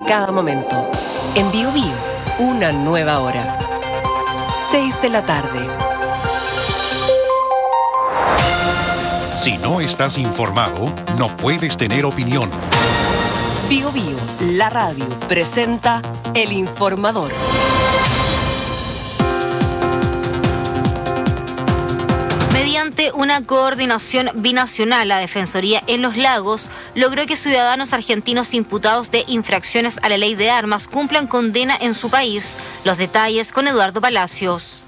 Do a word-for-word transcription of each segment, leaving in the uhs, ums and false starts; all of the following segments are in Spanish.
cada momento. En Bio Bio, una nueva hora. seis de la tarde. Si no estás informado, no puedes tener opinión. Bio Bio, la radio, presenta El Informador. Mediante una coordinación binacional, la Defensoría en Los Lagos logró que ciudadanos argentinos imputados de infracciones a la ley de armas cumplan condena en su país. Los detalles con Eduardo Palacios.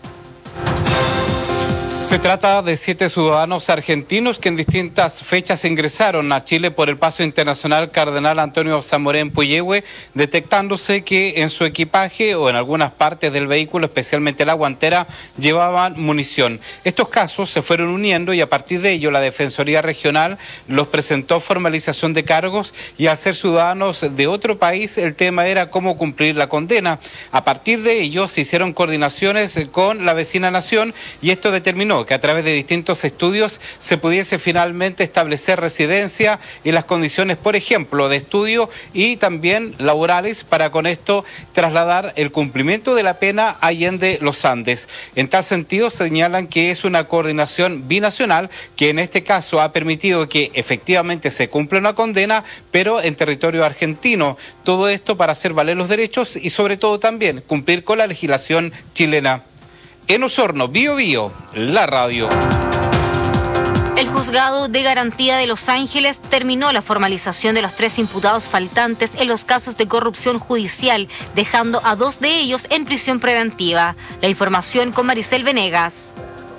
Se trata de siete ciudadanos argentinos que en distintas fechas ingresaron a Chile por el paso internacional Cardenal Antonio Zamorén Puyehue, detectándose que en su equipaje o en algunas partes del vehículo, especialmente la guantera, llevaban munición. Estos casos se fueron uniendo y a partir de ello la Defensoría Regional los presentó formalización de cargos y al ser ciudadanos de otro país el tema era cómo cumplir la condena. A partir de ello se hicieron coordinaciones con la vecina nación y esto determinó que a través de distintos estudios se pudiese finalmente establecer residencia y las condiciones, por ejemplo, de estudio y también laborales para con esto trasladar el cumplimiento de la pena allende los Andes. En tal sentido señalan que es una coordinación binacional que en este caso ha permitido que efectivamente se cumpla una condena, pero en territorio argentino. Todo esto para hacer valer los derechos y sobre todo también cumplir con la legislación chilena. En Osorno, Bio Bio, la radio. El Juzgado de Garantía de Los Ángeles terminó la formalización de los tres imputados faltantes en los casos de corrupción judicial, dejando a dos de ellos en prisión preventiva. La información con Maricel Venegas.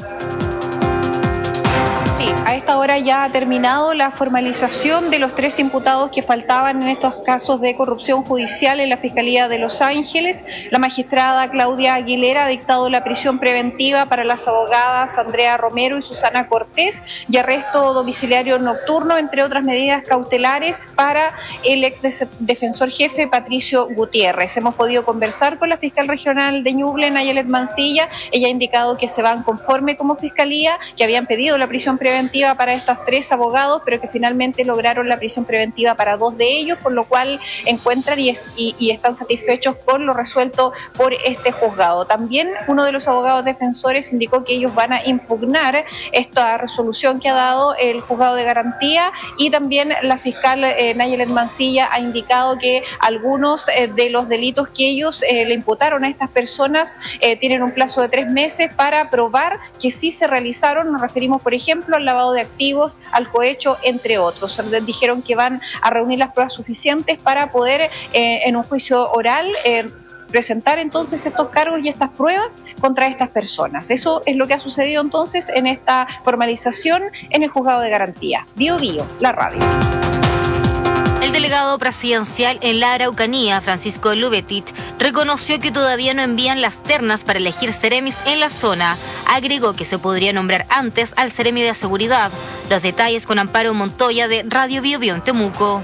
Sí, a esta hora ya ha terminado la formalización de los tres imputados que faltaban en estos casos de corrupción judicial en la Fiscalía de Los Ángeles. La magistrada Claudia Aguilera ha dictado la prisión preventiva para las abogadas Andrea Romero y Susana Cortés y arresto domiciliario nocturno, entre otras medidas cautelares para el ex defensor jefe Patricio Gutiérrez. Hemos podido conversar con la fiscal regional de Ñuble, Nayelet Mancilla. Ella ha indicado que se van conforme como fiscalía, que habían pedido la prisión preventiva preventiva para estos tres abogados, pero que finalmente lograron la prisión preventiva para dos de ellos, por lo cual encuentran y, es, y, y están satisfechos con lo resuelto por este juzgado. También uno de los abogados defensores indicó que ellos van a impugnar esta resolución que ha dado el juzgado de garantía y también la fiscal eh, Nayelet Mancilla ha indicado que algunos eh, de los delitos que ellos eh, le imputaron a estas personas eh, tienen un plazo de tres meses para probar que sí se realizaron. Nos referimos, por ejemplo, al lavado de activos, al cohecho, entre otros. Les dijeron que van a reunir las pruebas suficientes para poder eh, en un juicio oral eh, presentar entonces estos cargos y estas pruebas contra estas personas. Eso es lo que ha sucedido entonces en esta formalización en el juzgado de garantía. Bio Bio, la radio. El delegado presidencial en la Araucanía, Francisco Lubetit, reconoció que todavía no envían las ternas para elegir seremis en la zona. Agregó que se podría nombrar antes al seremi de seguridad. Los detalles con Amparo Montoya de Radio Bio Bio en Temuco.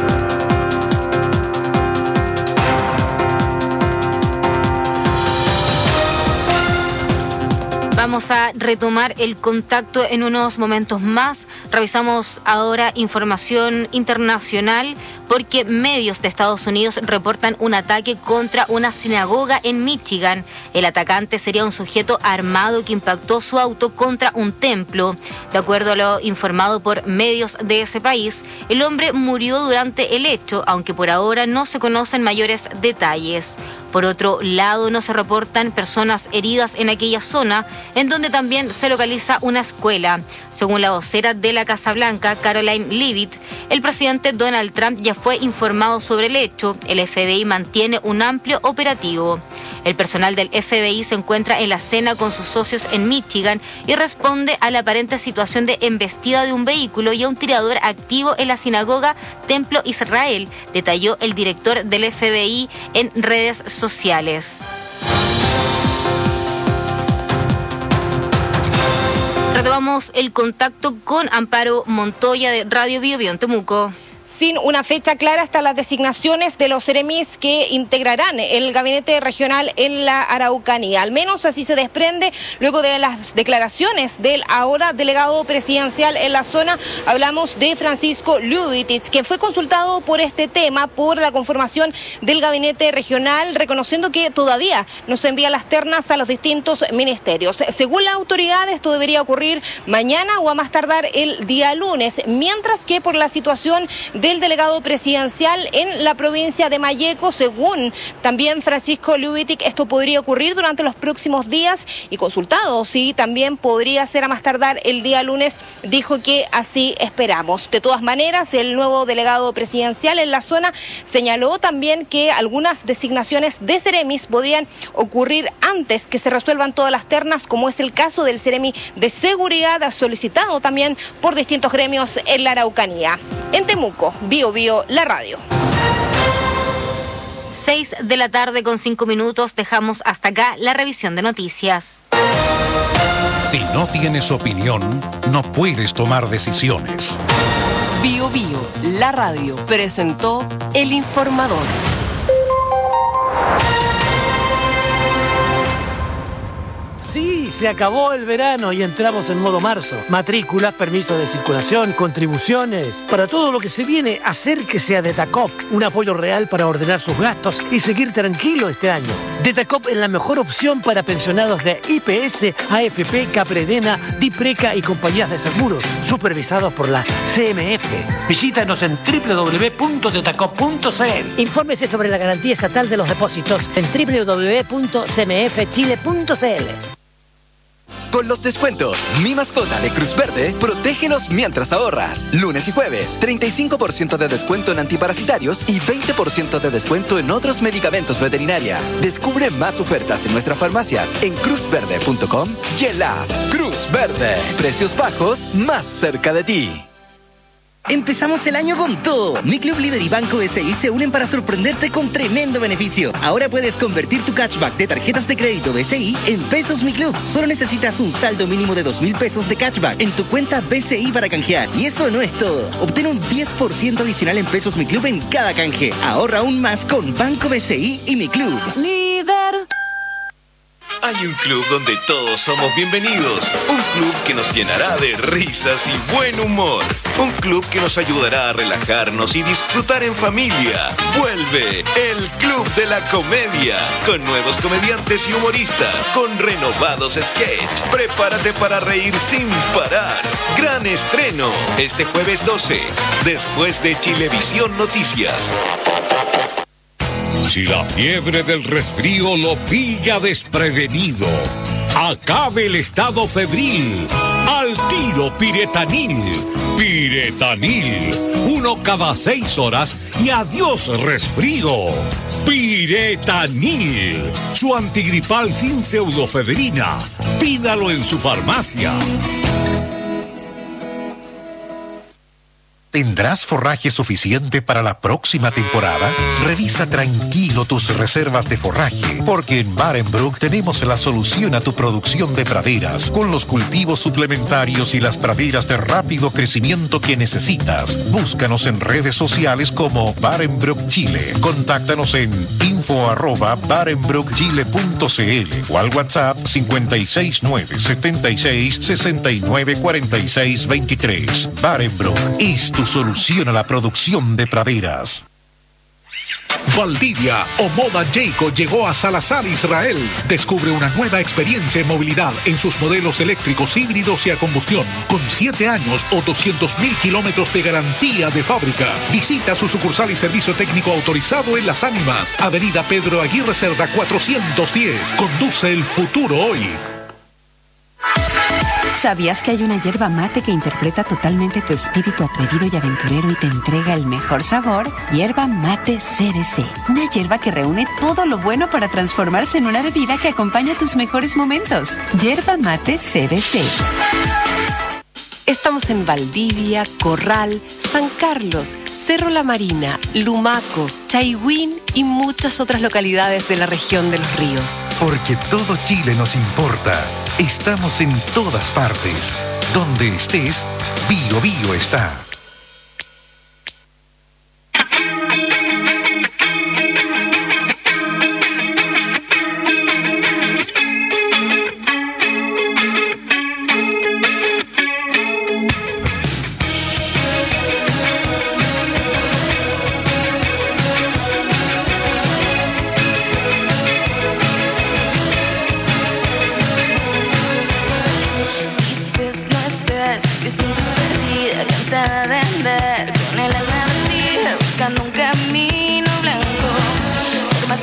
Vamos a retomar el contacto en unos momentos más. Revisamos ahora información internacional porque medios de Estados Unidos reportan un ataque contra una sinagoga en Michigan. El atacante sería un sujeto armado que impactó su auto contra un templo. De acuerdo a lo informado por medios de ese país, el hombre murió durante el hecho, aunque por ahora no se conocen mayores detalles. Por otro lado, no se reportan personas heridas en aquella zona, en donde también se localiza una escuela. Según la vocera de la Casa Blanca, Caroline Leavitt, el presidente Donald Trump ya fue informado sobre el hecho. El F B I mantiene un amplio operativo. El personal del F B I se encuentra en la escena con sus socios en Michigan y responde a la aparente situación de embestida de un vehículo y a un tirador activo en la sinagoga Templo Israel, detalló el director del F B I en redes sociales. Retomamos el contacto con Amparo Montoya de Radio Bio Bio en Temuco. sin una fecha clara hasta las designaciones de los seremis que integrarán el gabinete regional en la Araucanía. Al menos así se desprende luego de las declaraciones del ahora delegado presidencial en la zona. Hablamos de Francisco Lubitich, quien fue consultado por este tema, por la conformación del gabinete regional, reconociendo que todavía no se envían las ternas a los distintos ministerios. Según la autoridad, esto debería ocurrir mañana o a más tardar el día lunes, mientras que por la situación del delegado presidencial en la provincia de Malleco, según también Francisco Lubitich, esto podría ocurrir durante los próximos días, y consultado sí también podría ser a más tardar el día lunes, dijo que así esperamos. De todas maneras, el nuevo delegado presidencial en la zona señaló también que algunas designaciones de seremis podrían ocurrir antes que se resuelvan todas las ternas, como es el caso del seremi de seguridad, solicitado también por distintos gremios en la Araucanía. En Temuco, Bio Bio, la radio. Seis de la tarde con cinco minutos, dejamos hasta acá la revisión de noticias. Si no tienes opinión, no puedes tomar decisiones. Bio Bio, la radio, presentó El Informador. Sí, se acabó el verano y entramos en modo marzo. Matrículas, permisos de circulación, contribuciones. Para todo lo que se viene, acérquese a Detacop. Un apoyo real para ordenar sus gastos y seguir tranquilo este año. Detacop es la mejor opción para pensionados de I P S, A F P, Capredena, Dipreca y compañías de seguros, supervisados por la C M F. Visítanos en doble u doble u doble u punto detacop punto c l. Infórmese sobre la garantía estatal de los depósitos en doble u doble u doble u punto c m f chile punto c l. Con los descuentos Mi Mascota de Cruz Verde, protégelos mientras ahorras. Lunes y jueves, treinta y cinco por ciento de descuento en antiparasitarios y veinte por ciento de descuento en otros medicamentos veterinaria. Descubre más ofertas en nuestras farmacias en cruz verde punto com y en la Cruz Verde. Precios bajos más cerca de ti. Empezamos el año con todo. Mi Club Liber y Banco B C I se unen para sorprenderte con tremendo beneficio. Ahora puedes convertir tu cashback de tarjetas de crédito B C I en pesos Mi Club. Solo necesitas un saldo mínimo de dos mil pesos de cashback en tu cuenta B C I para canjear. Y eso no es todo. Obtén un diez por ciento adicional en pesos Mi Club en cada canje. Ahorra aún más con Banco B C I y Mi Club. Líder. Hay un club donde todos somos bienvenidos. Un club que nos llenará de risas y buen humor. Un club que nos ayudará a relajarnos y disfrutar en familia. Vuelve el Club de la Comedia. Con nuevos comediantes y humoristas. Con renovados sketch. Prepárate para reír sin parar. Gran estreno este jueves doce. Después de Chilevisión Noticias. Si la fiebre del resfrío lo pilla desprevenido, acabe el estado febril. Al tiro Piretanil. Piretanil. Uno cada seis horas y adiós resfrío. Piretanil. Su antigripal sin pseudofebrina. Pídalo en su farmacia. ¿Tendrás forraje suficiente para la próxima temporada? Revisa tranquilo tus reservas de forraje, porque en Barenbrook tenemos la solución a tu producción de praderas, con los cultivos suplementarios y las praderas de rápido crecimiento que necesitas. Búscanos en redes sociales como Barenbrook Chile. Contáctanos en info arroba barenbrook chile punto c l o al WhatsApp cinco seis nueve, siete seis, seis nueve, cuatro seis dos tres. Barenbrook es tu solución a la producción de praderas. Valdivia o Moda Jayco llegó a Salazar, Israel. Descubre una nueva experiencia en movilidad en sus modelos eléctricos, híbridos y a combustión, con siete años o doscientos mil kilómetros de garantía de fábrica. Visita su sucursal y servicio técnico autorizado en Las Ánimas, Avenida Pedro Aguirre Cerda cuatrocientos diez. Conduce el futuro hoy. ¿Sabías que hay una yerba mate que interpreta totalmente tu espíritu atrevido y aventurero y te entrega el mejor sabor? Yerba mate C B C. Una yerba que reúne todo lo bueno para transformarse en una bebida que acompaña tus mejores momentos. Yerba mate C B C. Estamos en Valdivia, Corral, San Carlos, Cerro La Marina, Lumaco, Chaihuín y muchas otras localidades de la región de los ríos. Porque todo Chile nos importa. Estamos en todas partes. Donde estés, Bio Bio está.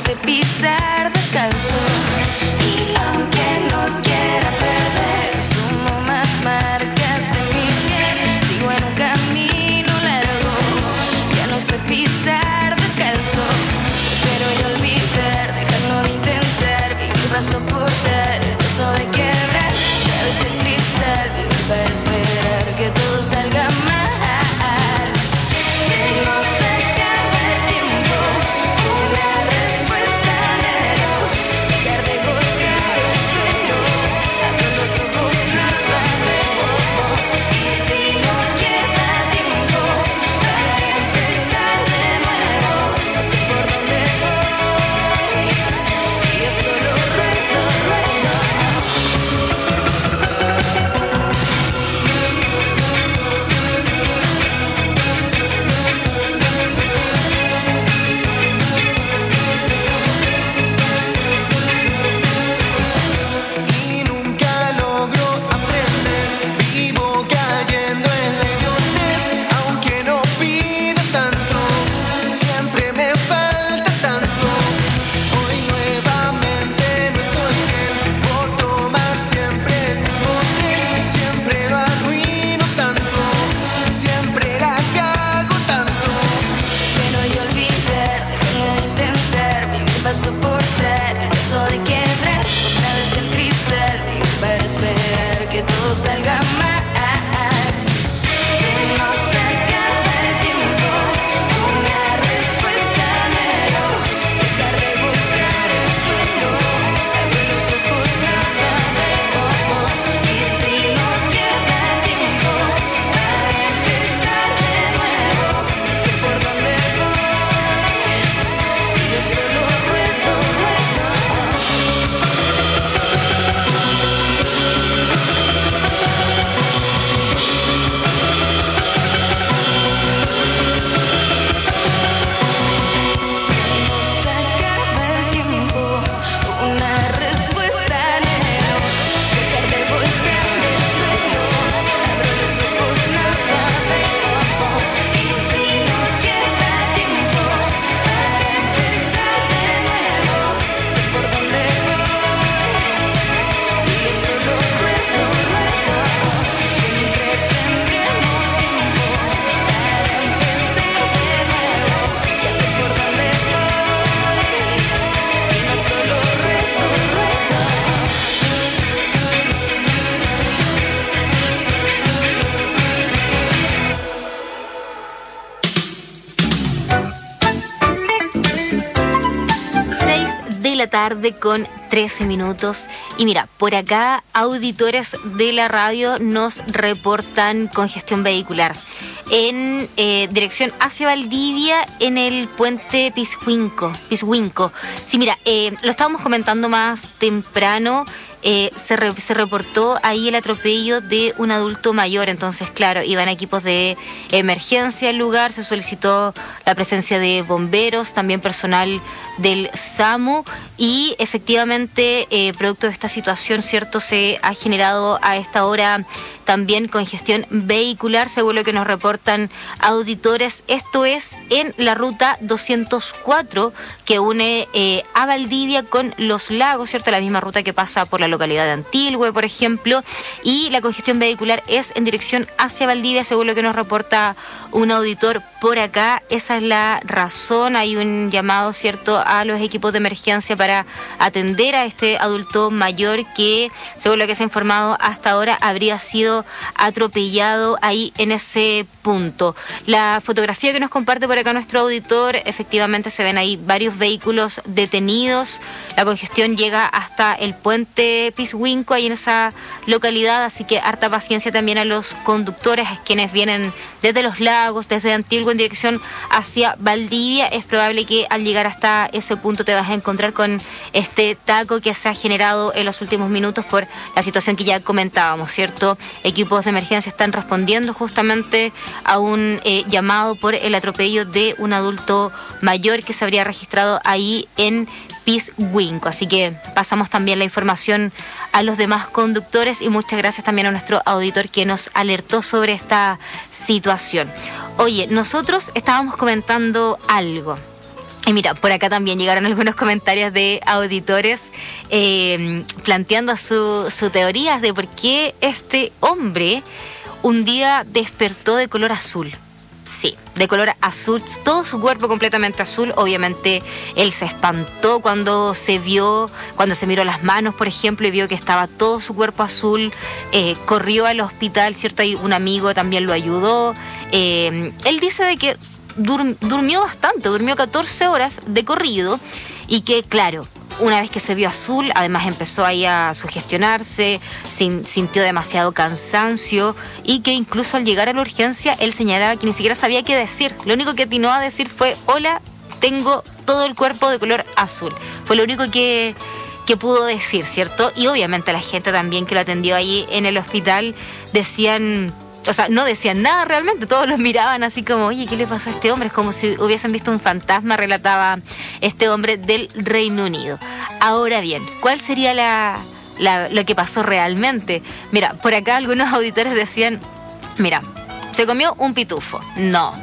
ganas de pisar descalzo. Y aunque no quiera perder, sumo más marcas en mi piel. Sigo en un camino largo, ya no sé pisar descalzo. Prefiero yo olvidar, dejarlo de intentar, vivir para soportar el peso de quebrar. Otra vez el cristal, vivir para esperar que todo salga mal. Se nos acaba el tiempo, una respuesta anhelo, dejar de golpear el suelo, abro los ojos, nada veo. Y si no queda tiempo para empezar de nuevo, no sé por dónde voy, y yo solo ruedo, ruedo. Y nunca logro aprender, vivo cayendo en la idiotez. Aunque no pida tanto, siempre me falta tanto. Hoy nuevamente no estoy bien por tomar siempre el mismo tren. Siempre lo arruino tanto, siempre la cago tanto. Pero yo olvidar, dejarlo de intentar, vivir para soportar el peso de quebrar. Otra vez el cristal, vivir para esperar que todo salga mal. Se nos acaba el tiempo, una respuesta anhelo, dejar de golpear el suelo, abro los ojos, nada veo. Y si no queda tiempo para empezar de nuevo, no sé por dónde voy, y yo solo ruedo, ruedo. Se nos acaba el tiempo, una respuesta anhelo, dejar de golpear el suelo, abro los ojos, nada veo. Y si no queda tiempo para empezar de nuevo, no sé por dónde voy, y yo solo ruedo, ruedo. Siempre tendremos tiempo para empezar de nuevo, ya sé por dónde voy, y no solo ruedo, ruedo. seis de la tarde con trece minutos. Y mira, por acá auditores de la radio nos reportan congestión vehicular en eh, dirección hacia Valdivia en el puente Pishuinco. Pishuinco. Sí, mira, eh, lo estábamos comentando más temprano. Eh, se, re, se reportó ahí el atropello de un adulto mayor, entonces claro, iban equipos de emergencia al lugar, se solicitó la presencia de bomberos, también personal del SAMU y efectivamente eh, producto de esta situación, cierto, se ha generado a esta hora también congestión vehicular, según lo que nos reportan auditores. Esto es en la ruta doscientos cuatro que une eh, a Valdivia con Los Lagos, cierto, la misma ruta que pasa por la localidad de Antilhue, por ejemplo, y la congestión vehicular es en dirección hacia Valdivia, según lo que nos reporta un auditor por acá. Esa es la razón. Hay un llamado, cierto, a los equipos de emergencia para atender a este adulto mayor que, según lo que se ha informado hasta ahora, habría sido atropellado ahí en ese punto. La fotografía que nos comparte por acá nuestro auditor, efectivamente se ven ahí varios vehículos detenidos. La congestión llega hasta el puente Pishuinco, ahí en esa localidad, así que harta paciencia también a los conductores, quienes vienen desde Los Lagos, desde Antilhue en dirección hacia Valdivia. Es probable que al llegar hasta ese punto te vas a encontrar con este taco que se ha generado en los últimos minutos por la situación que ya comentábamos, ¿cierto? Equipos de emergencia están respondiendo justamente a un eh, llamado por el atropello de un adulto mayor que se habría registrado ahí en Pishuinco. Así que pasamos también la información a los demás conductores y muchas gracias también a nuestro auditor que nos alertó sobre esta situación. Oye, nosotros estábamos comentando algo. Y mira, por acá también llegaron algunos comentarios de auditores eh, planteando su, su teoría de por qué este hombre un día despertó de color azul. Sí, de color azul, todo su cuerpo completamente azul. Obviamente él se espantó cuando se vio, cuando se miró las manos, por ejemplo, y vio que estaba todo su cuerpo azul. Eh, corrió al hospital, ¿cierto? Y un amigo también lo ayudó. Eh, él dice de que dur- durmió bastante, durmió catorce horas de corrido y que, claro, una vez que se vio azul, además empezó ahí a sugestionarse, sin, sintió demasiado cansancio y que incluso al llegar a la urgencia él señalaba que ni siquiera sabía qué decir. Lo único que atinó a decir fue: hola, tengo todo el cuerpo de color azul. Fue lo único que, que pudo decir, ¿cierto? Y obviamente la gente también que lo atendió ahí en el hospital decían... O sea, no decían nada realmente, todos los miraban así como, oye, ¿qué le pasó a este hombre? Es como si hubiesen visto un fantasma, relataba este hombre del Reino Unido. Ahora bien, ¿cuál sería la, la, lo que pasó realmente? Mira, por acá algunos auditores decían, mira, se comió un pitufo. No,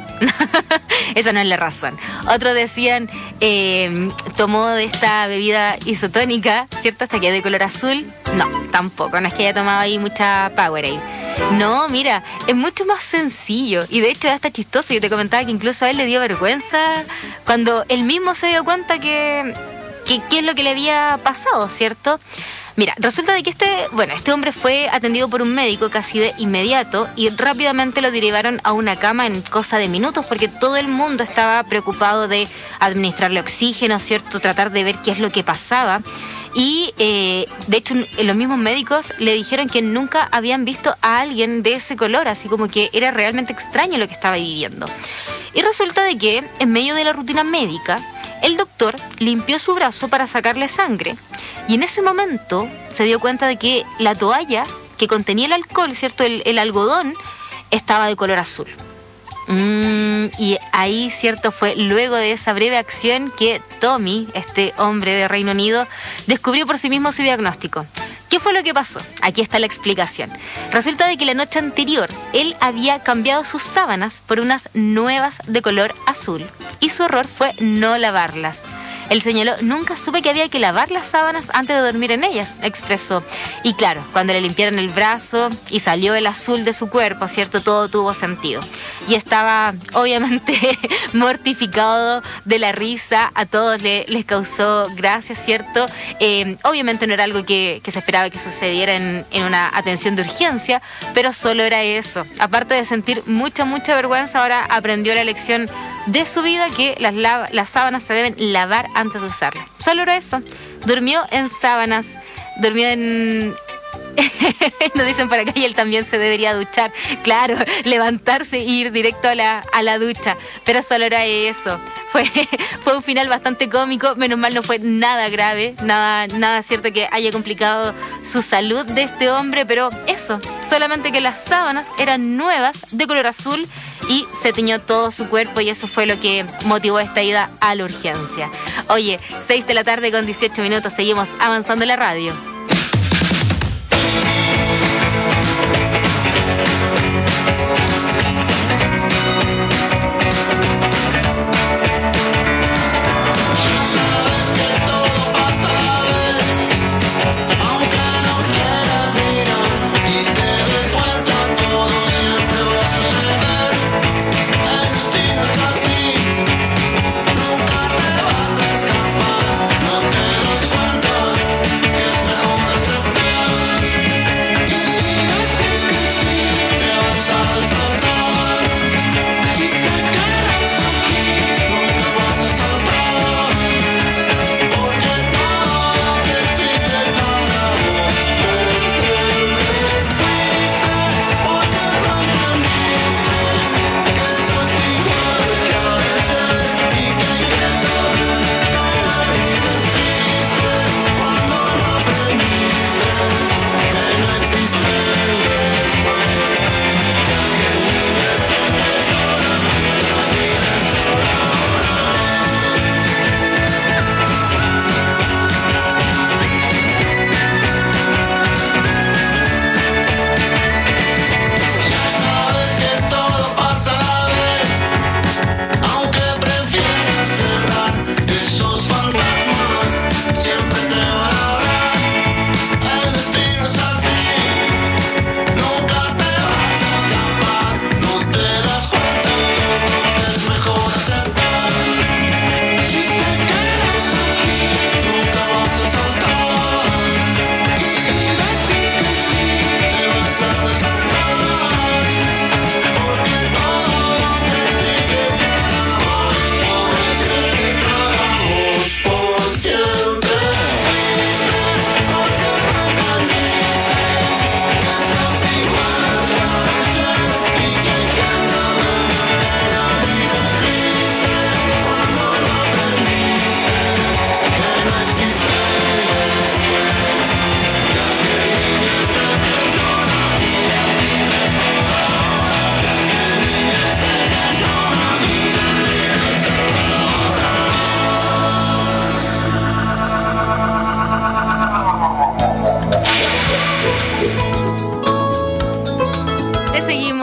esa no es la razón. Otros decían, eh, tomó de esta bebida isotónica, ¿cierto? Hasta que de color azul. No, tampoco, no es que haya tomado ahí mucha Powerade. No, mira, es mucho más sencillo. Y de hecho es hasta chistoso. Yo te comentaba que incluso a él le dio vergüenza cuando él mismo se dio cuenta que, que qué es lo que le había pasado, ¿cierto? Mira, resulta de que este, bueno, este hombre fue atendido por un médico casi de inmediato y rápidamente lo derivaron a una cama en cosa de minutos porque todo el mundo estaba preocupado de administrarle oxígeno, ¿cierto? Tratar de ver qué es lo que pasaba. Y eh, de hecho los mismos médicos le dijeron que nunca habían visto a alguien de ese color, así como que era realmente extraño lo que estaba viviendo. Y resulta de que en medio de la rutina médica, el doctor limpió su brazo para sacarle sangre y en ese momento se dio cuenta de que la toalla que contenía el alcohol, ¿cierto? El, el algodón estaba de color azul. Mm, y ahí, ¿cierto? Fue luego de esa breve acción que Tommy, este hombre de Reino Unido, descubrió por sí mismo su diagnóstico. ¿Qué fue lo que pasó? Aquí está la explicación. Resulta de que la noche anterior él había cambiado sus sábanas por unas nuevas de color azul y su error fue no lavarlas. Él señaló, nunca supe que había que lavar las sábanas antes de dormir en ellas, expresó. Y claro, cuando le limpiaron el brazo y salió el azul de su cuerpo, ¿cierto? Todo tuvo sentido. Y estaba obviamente mortificado de la risa, a todos le, les causó gracia, ¿cierto? Eh, obviamente no era algo que, que se esperaba que sucediera en, en una atención de urgencia, pero solo era eso. Aparte de sentir mucha, mucha vergüenza, ahora aprendió la lección de su vida que las, lava, las sábanas se deben lavar antes de usarlas. Solo era eso. Durmió en sábanas, durmió en... Nos dicen por acá y él también se debería duchar. Claro, levantarse e ir directo a la, a la ducha. Pero solo era eso. Fue, fue un final bastante cómico. Menos mal no fue nada grave. Nada, nada cierto que haya complicado su salud de este hombre. Pero eso, solamente que las sábanas eran nuevas, de color azul, y se tiñó todo su cuerpo y eso fue lo que motivó esta ida a la urgencia. Oye, seis de la tarde con dieciocho minutos. Seguimos avanzando en la radio. Que es mejor aceptar. Y si dices que sí, te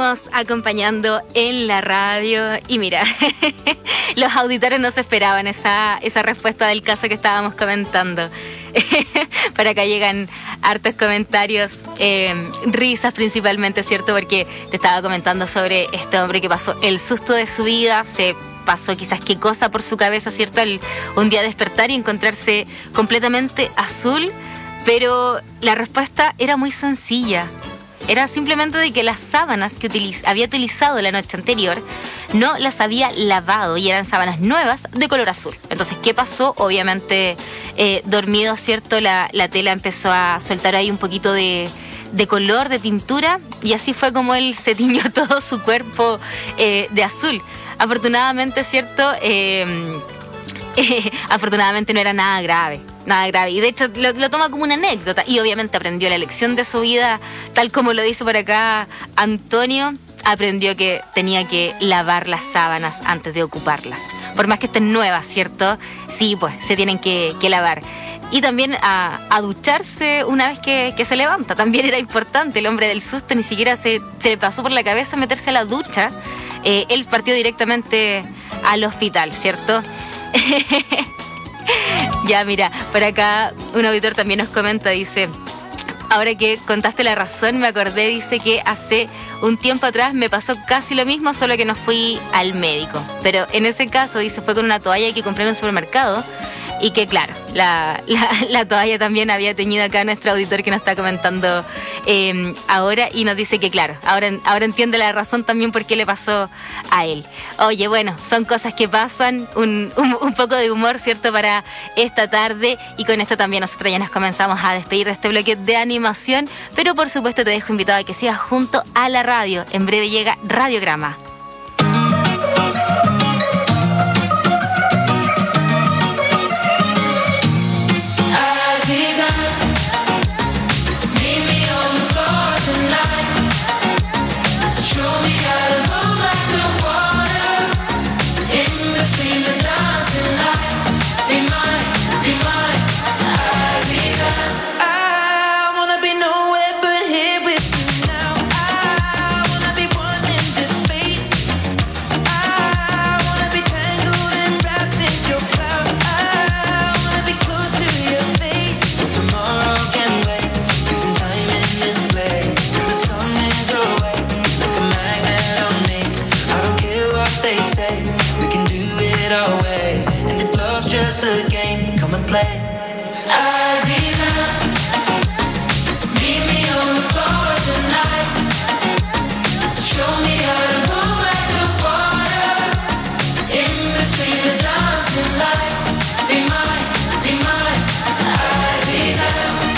seguimos acompañando en la radio y mira, los auditores no se esperaban esa, esa respuesta del caso que estábamos comentando. Para acá llegan hartos comentarios, eh, risas principalmente, ¿cierto? Porque te estaba comentando sobre este hombre que pasó el susto de su vida, se pasó quizás qué cosa por su cabeza, ¿cierto? El, un día despertar y encontrarse completamente azul, pero la respuesta era muy sencilla. Era simplemente de que las sábanas que utiliz- había utilizado la noche anterior no las había lavado y eran sábanas nuevas de color azul. Entonces, ¿qué pasó? Obviamente, eh, dormido, ¿cierto? La, la tela empezó a soltar ahí un poquito de, de color, de tintura, y así fue como él se tiñó todo su cuerpo eh, de azul. Afortunadamente, ¿cierto? Eh, eh, afortunadamente no era nada grave. Nada grave. Y de hecho lo, lo toma como una anécdota. Y obviamente aprendió la lección de su vida, tal como lo dice por acá Antonio. Aprendió que tenía que lavar las sábanas antes de ocuparlas. Por más que estén nuevas, ¿cierto? Sí, pues se tienen que, que lavar. Y también a, a ducharse una vez que, que se levanta. También era importante. El hombre del susto ni siquiera se, se le pasó por la cabeza meterse a la ducha. Eh, él partió directamente al hospital, ¿cierto? Ya, mira, por acá un auditor también nos comenta, dice: ahora que contaste la razón, me acordé, dice que hace un tiempo atrás me pasó casi lo mismo, solo que no fui al médico. Pero en ese caso, dice, fue con una toalla que compré en un supermercado y que, claro, la, la, la toalla también había teñido acá nuestro auditor que nos está comentando eh, ahora y nos dice que, claro, ahora, ahora entiende la razón también por qué le pasó a él. Oye, bueno, son cosas que pasan, un, un, un poco de humor, ¿cierto?, para esta tarde, y con esto también nosotros ya nos comenzamos a despedir de este bloque de animación, pero por supuesto te dejo invitado a que sigas junto a la radio. En breve llega Radiograma. Just a game, come and play. Aziza, meet me on the floor tonight. Show me how to move like the water. In between the dancing lights. Be mine, be mine, Aziza.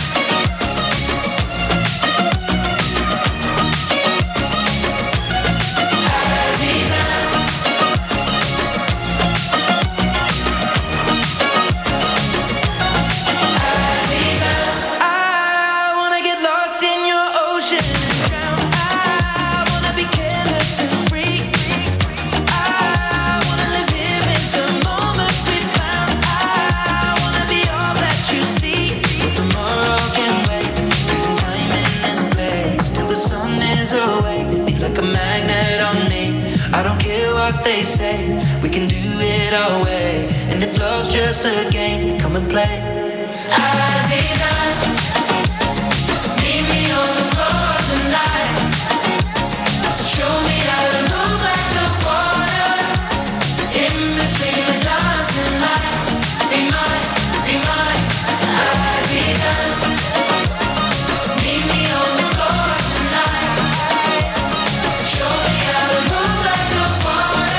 Aziza. They say we can do it our way, and if love's just a game, come and play. Aziza, meet me on the floor tonight. Show me how to move like the water. In between the dancing lights. Be mine, be mine, Aziza. Meet me on the floor tonight. Show me how to move like the water.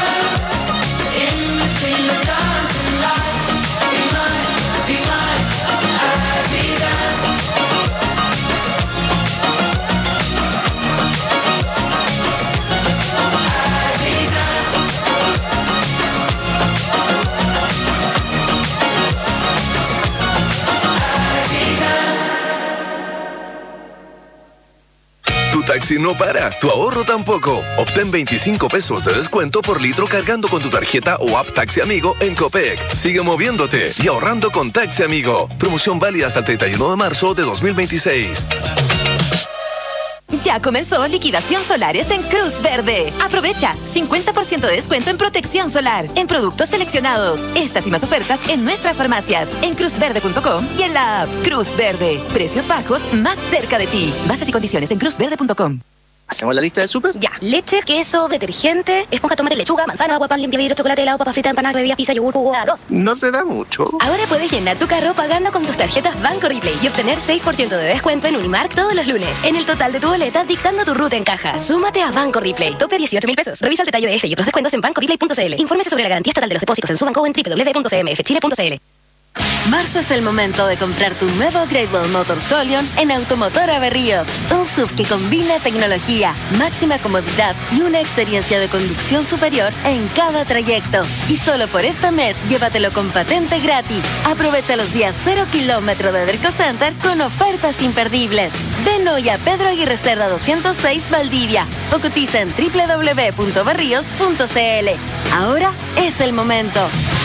Tu taxi no para, tu ahorro tampoco. Obtén veinticinco pesos de descuento por litro cargando con tu tarjeta o app Taxi Amigo en Copec. Sigue moviéndote y ahorrando con Taxi Amigo. Promoción válida hasta el treinta y uno de marzo de dos mil veintiséis. Ya comenzó liquidación solares en Cruz Verde. Aprovecha cincuenta por ciento de descuento en protección solar en productos seleccionados. Estas y más ofertas en nuestras farmacias, en cruz verde punto com y en la app Cruz Verde. Precios bajos más cerca de ti. Bases y condiciones en cruz verde punto com. ¿Hacemos la lista del súper? Ya. Leche, queso, detergente, esponja, tomate, lechuga, manzana, agua, pan, limpia vidrio, chocolate, helado, papa frita, empanada, bebida, pizza, yogur, jugo, arroz. No se da mucho. Ahora puedes llenar tu carro pagando con tus tarjetas Banco Replay y obtener seis por ciento de descuento en Unimark todos los lunes. En el total de tu boleta, dictando tu ruta en caja. Súmate a Banco Replay. Tope dieciocho mil pesos. Revisa el detalle de este y otros descuentos en banco replay punto c l. Infórmese sobre la garantía estatal de los depósitos en su banco o en doble u doble u doble u punto c m f chile punto c l. Marzo es el momento de comprar tu nuevo Great Wall Motors Collion en Automotora Berríos. Un S U V que combina tecnología, máxima comodidad y una experiencia de conducción superior en cada trayecto. Y solo por este mes, llévatelo con patente gratis. Aprovecha los días cero kilómetro de Derco Center con ofertas imperdibles. Ven hoy a Pedro Aguirre Cerda doscientos seis Valdivia o cotiza en doble u doble u doble u punto berríos punto c l. Ahora es el momento.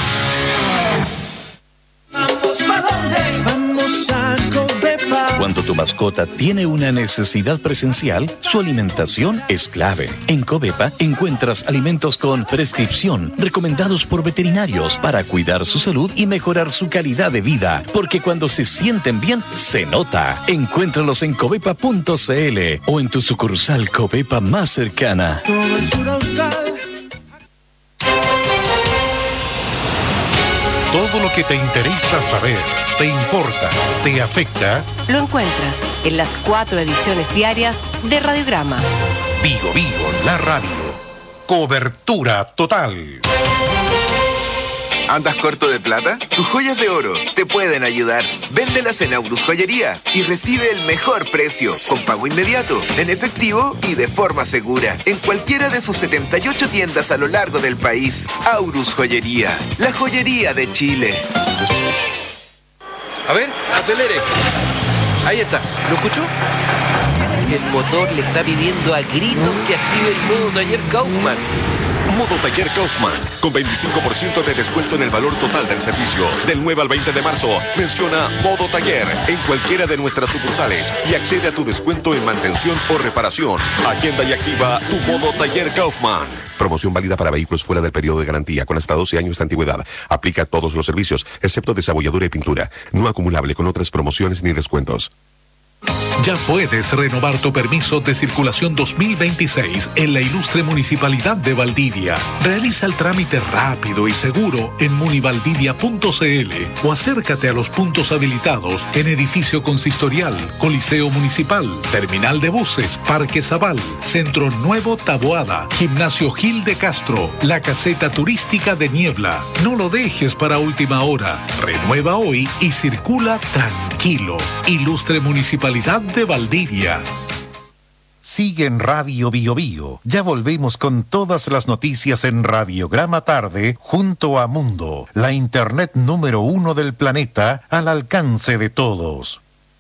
Vamos pa' dónde, vamos a Covepa. Cuando tu mascota tiene una necesidad presencial, su alimentación es clave. En Covepa encuentras alimentos con prescripción, recomendados por veterinarios para cuidar su salud y mejorar su calidad de vida. Porque cuando se sienten bien, se nota. Encuéntralos en covepa punto c l o en tu sucursal Covepa más cercana. Todo el sur austral. Todo lo que te interesa saber, te importa, te afecta, lo encuentras en las cuatro ediciones diarias de Radiograma. Vigo Vigo, la radio. Cobertura total. ¿Andas corto de plata? Tus joyas de oro te pueden ayudar. Véndelas en Aurus Joyería y recibe el mejor precio, con pago inmediato, en efectivo y de forma segura, en cualquiera de sus setenta y ocho tiendas a lo largo del país. Aurus Joyería, la joyería de Chile. A ver, acelere. Ahí está, ¿lo escuchó? El motor le está pidiendo a gritos que active el modo taller Kaufman. Modo Taller Kaufman, con veinticinco por ciento de descuento en el valor total del servicio. Del nueve al veinte de marzo, menciona Modo Taller en cualquiera de nuestras sucursales y accede a tu descuento en mantención o reparación. Agenda y activa tu Modo Taller Kaufman. Promoción válida para vehículos fuera del periodo de garantía con hasta doce años de antigüedad. Aplica a todos los servicios, excepto desabolladura y pintura. No acumulable con otras promociones ni descuentos. Ya puedes renovar tu permiso de circulación dos mil veintiséis en la ilustre Municipalidad de Valdivia. Realiza el trámite rápido y seguro en munivaldivia punto c l o acércate a los puntos habilitados en Edificio Consistorial, Coliseo Municipal, Terminal de Buses, Parque Zabal, Centro Nuevo Taboada, Gimnasio Gil de Castro, la Caseta Turística de Niebla. No lo dejes para última hora. Renueva hoy y circula tranquilo. Ilustre Municipalidad de Valdivia. Sigue en Radio Bio Bio. Ya volvemos con todas las noticias en Radiograma Tarde junto a Mundo, la internet número uno del planeta al alcance de todos.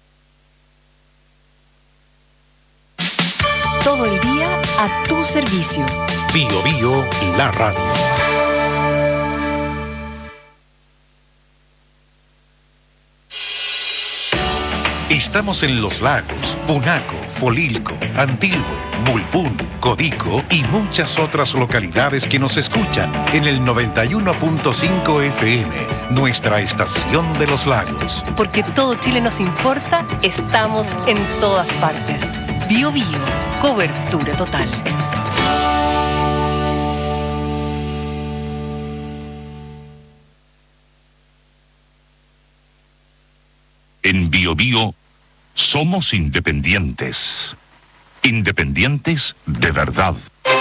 Todo el día a tu servicio. Bio Bio, la radio. Estamos en Los Lagos, Punaco, Folilco, Antilhue, Mulpún, Codico y muchas otras localidades que nos escuchan en el noventa y uno punto cinco F M, nuestra estación de Los Lagos. Porque todo Chile nos importa, estamos en todas partes. Bio Bio, cobertura total. En Bio Bio somos independientes. Independientes de verdad.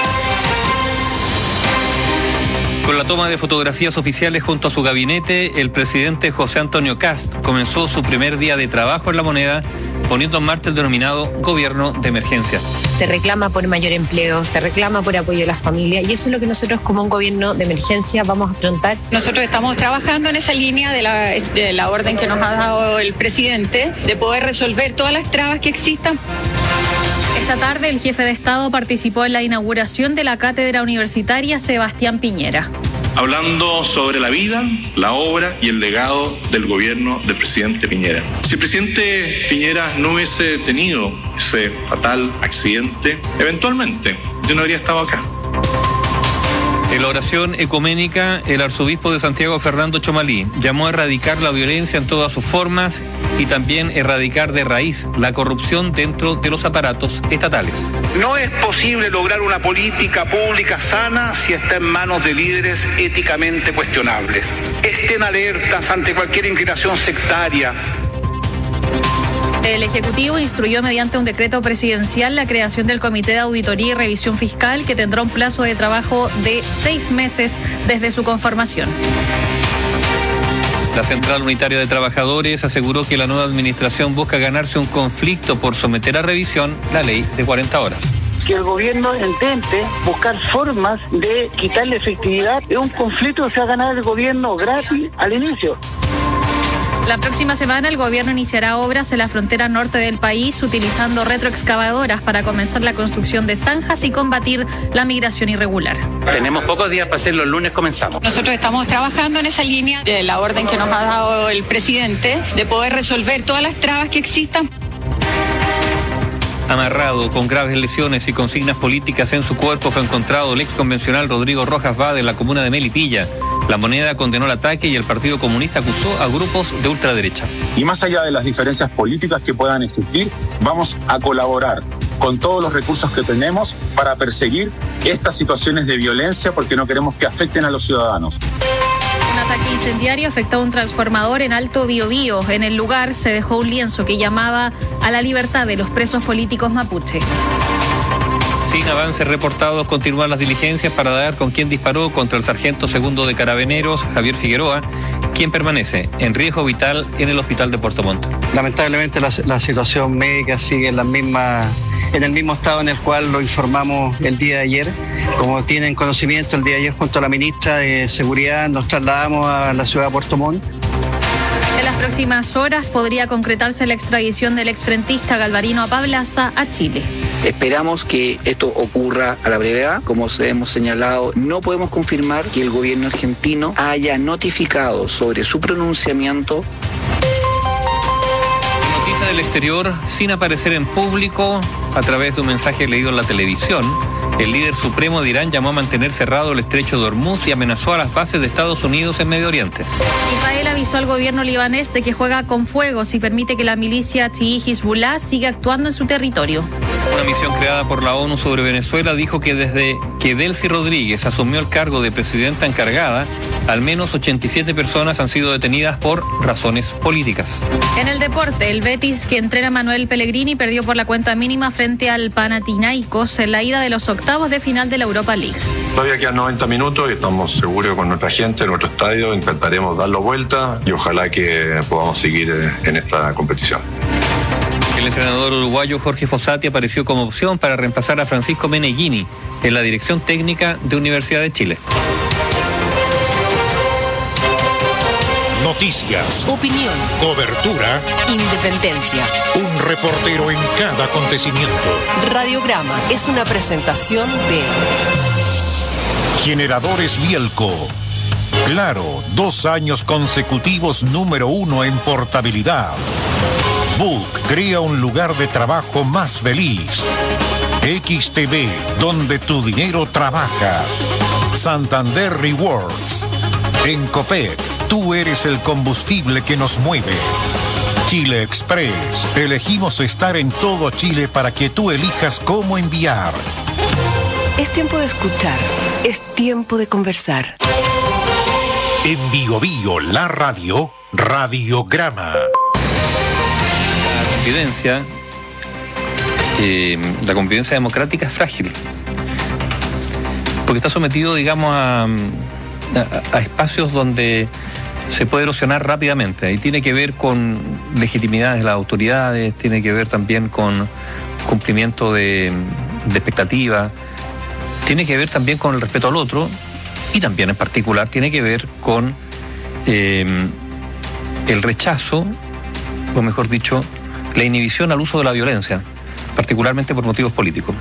Con la toma de fotografías oficiales junto a su gabinete, el presidente José Antonio Kast comenzó su primer día de trabajo en La Moneda, poniendo en marcha el denominado gobierno de emergencia. Se reclama por mayor empleo, se reclama por apoyo a las familias, y eso es lo que nosotros como un gobierno de emergencia vamos a afrontar. Nosotros estamos trabajando en esa línea de la, de la orden que nos ha dado el presidente, de poder resolver todas las trabas que existan. Esta tarde el jefe de Estado participó en la inauguración de la Cátedra Universitaria Sebastián Piñera. hablando sobre la vida, la obra y el legado del gobierno del presidente Piñera. Si el presidente Piñera no hubiese tenido ese fatal accidente, eventualmente yo no habría estado acá. En la oración ecuménica, el arzobispo de Santiago, Fernando Chomalí, llamó a erradicar la violencia en todas sus formas y también erradicar de raíz la corrupción dentro de los aparatos estatales. No es posible lograr una política pública sana si está en manos de líderes éticamente cuestionables. Estén alertas ante cualquier inclinación sectaria. El Ejecutivo instruyó mediante un decreto presidencial la creación del Comité de Auditoría y Revisión Fiscal, que tendrá un plazo de trabajo de seis meses desde su conformación. La Central Unitaria de Trabajadores aseguró que la nueva administración busca ganarse un conflicto por someter a revisión la ley de cuarenta horas. Que el gobierno intente buscar formas de quitarle efectividad. Es un conflicto que se va a ganar el gobierno gratis al inicio. La próxima semana el gobierno iniciará obras en la frontera norte del país utilizando retroexcavadoras para comenzar la construcción de zanjas y combatir la migración irregular. Tenemos pocos días para hacerlo, el lunes comenzamos. Nosotros estamos trabajando en esa línea de la orden que nos ha dado el presidente de poder resolver todas las trabas que existan. Amarrado, con graves lesiones y consignas políticas en su cuerpo, fue encontrado el ex convencional Rodrigo Rojas Vade en la comuna de Melipilla. La Moneda condenó el ataque y el Partido Comunista acusó a grupos de ultraderecha. Y más allá de las diferencias políticas que puedan existir, vamos a colaborar con todos los recursos que tenemos para perseguir estas situaciones de violencia, porque no queremos que afecten a los ciudadanos. Un ataque incendiario afectó a un transformador en Alto Biobío. En el lugar se dejó un lienzo que llamaba a la libertad de los presos políticos mapuche. Sin avances reportados, continúan las diligencias para dar con quien disparó contra el sargento segundo de Carabineros, Javier Figueroa, quien permanece en riesgo vital en el hospital de Puerto Montt. Lamentablemente la, la situación médica sigue en la misma, en el mismo estado en el cual lo informamos el día de ayer. Como tienen conocimiento, el día de ayer junto a la ministra de Seguridad nos trasladamos a la ciudad de Puerto Montt. En las próximas horas podría concretarse la extradición del exfrentista Galvarino Apablaza a Chile. Esperamos que esto ocurra a la brevedad. Como se hemos señalado, no podemos confirmar que el gobierno argentino haya notificado sobre su pronunciamiento. Noticia del exterior, sin aparecer en público, a través de un mensaje leído en la televisión, el líder supremo de Irán llamó a mantener cerrado el estrecho de Hormuz y amenazó a las bases de Estados Unidos en Medio Oriente. Israel avisó al gobierno libanés de que juega con fuego si permite que la milicia chií Hezbollah siga actuando en su territorio. Una misión creada por la ONU sobre Venezuela dijo que desde que Delcy Rodríguez asumió el cargo de presidenta encargada, al menos ochenta y siete personas han sido detenidas por razones políticas. En el deporte, el Betis, que entrena a Manuel Pellegrini, perdió por la cuenta mínima frente al Panathinaikos en la ida de los octavos de final de la Europa League. Todavía quedan noventa minutos y estamos seguros con nuestra gente, en nuestro estadio, intentaremos darlo vuelta y ojalá que podamos seguir en esta competición. El entrenador uruguayo Jorge Fossati apareció como opción para reemplazar a Francisco Meneghini en la dirección técnica de Universidad de Chile. Noticias, opinión, cobertura, independencia. Un reportero en cada acontecimiento. Radiograma es una presentación de Generadores Bielco. Claro, dos años consecutivos número uno en portabilidad. Book crea un lugar de trabajo más feliz. X T V, donde tu dinero trabaja. Santander Rewards. En Copec, tú eres el combustible que nos mueve. Chile Express, elegimos estar en todo Chile para que tú elijas cómo enviar. Es tiempo de escuchar, es tiempo de conversar. En Bio Bio, la radio, Radiograma. La convivencia, eh, la convivencia democrática es frágil, porque está sometido, digamos, a... A, a espacios donde se puede erosionar rápidamente. Y tiene que ver con legitimidad de las autoridades, tiene que ver también con cumplimiento de, de expectativas, tiene que ver también con el respeto al otro y también en particular tiene que ver con eh, el rechazo, o mejor dicho, la inhibición al uso de la violencia, particularmente por motivos políticos.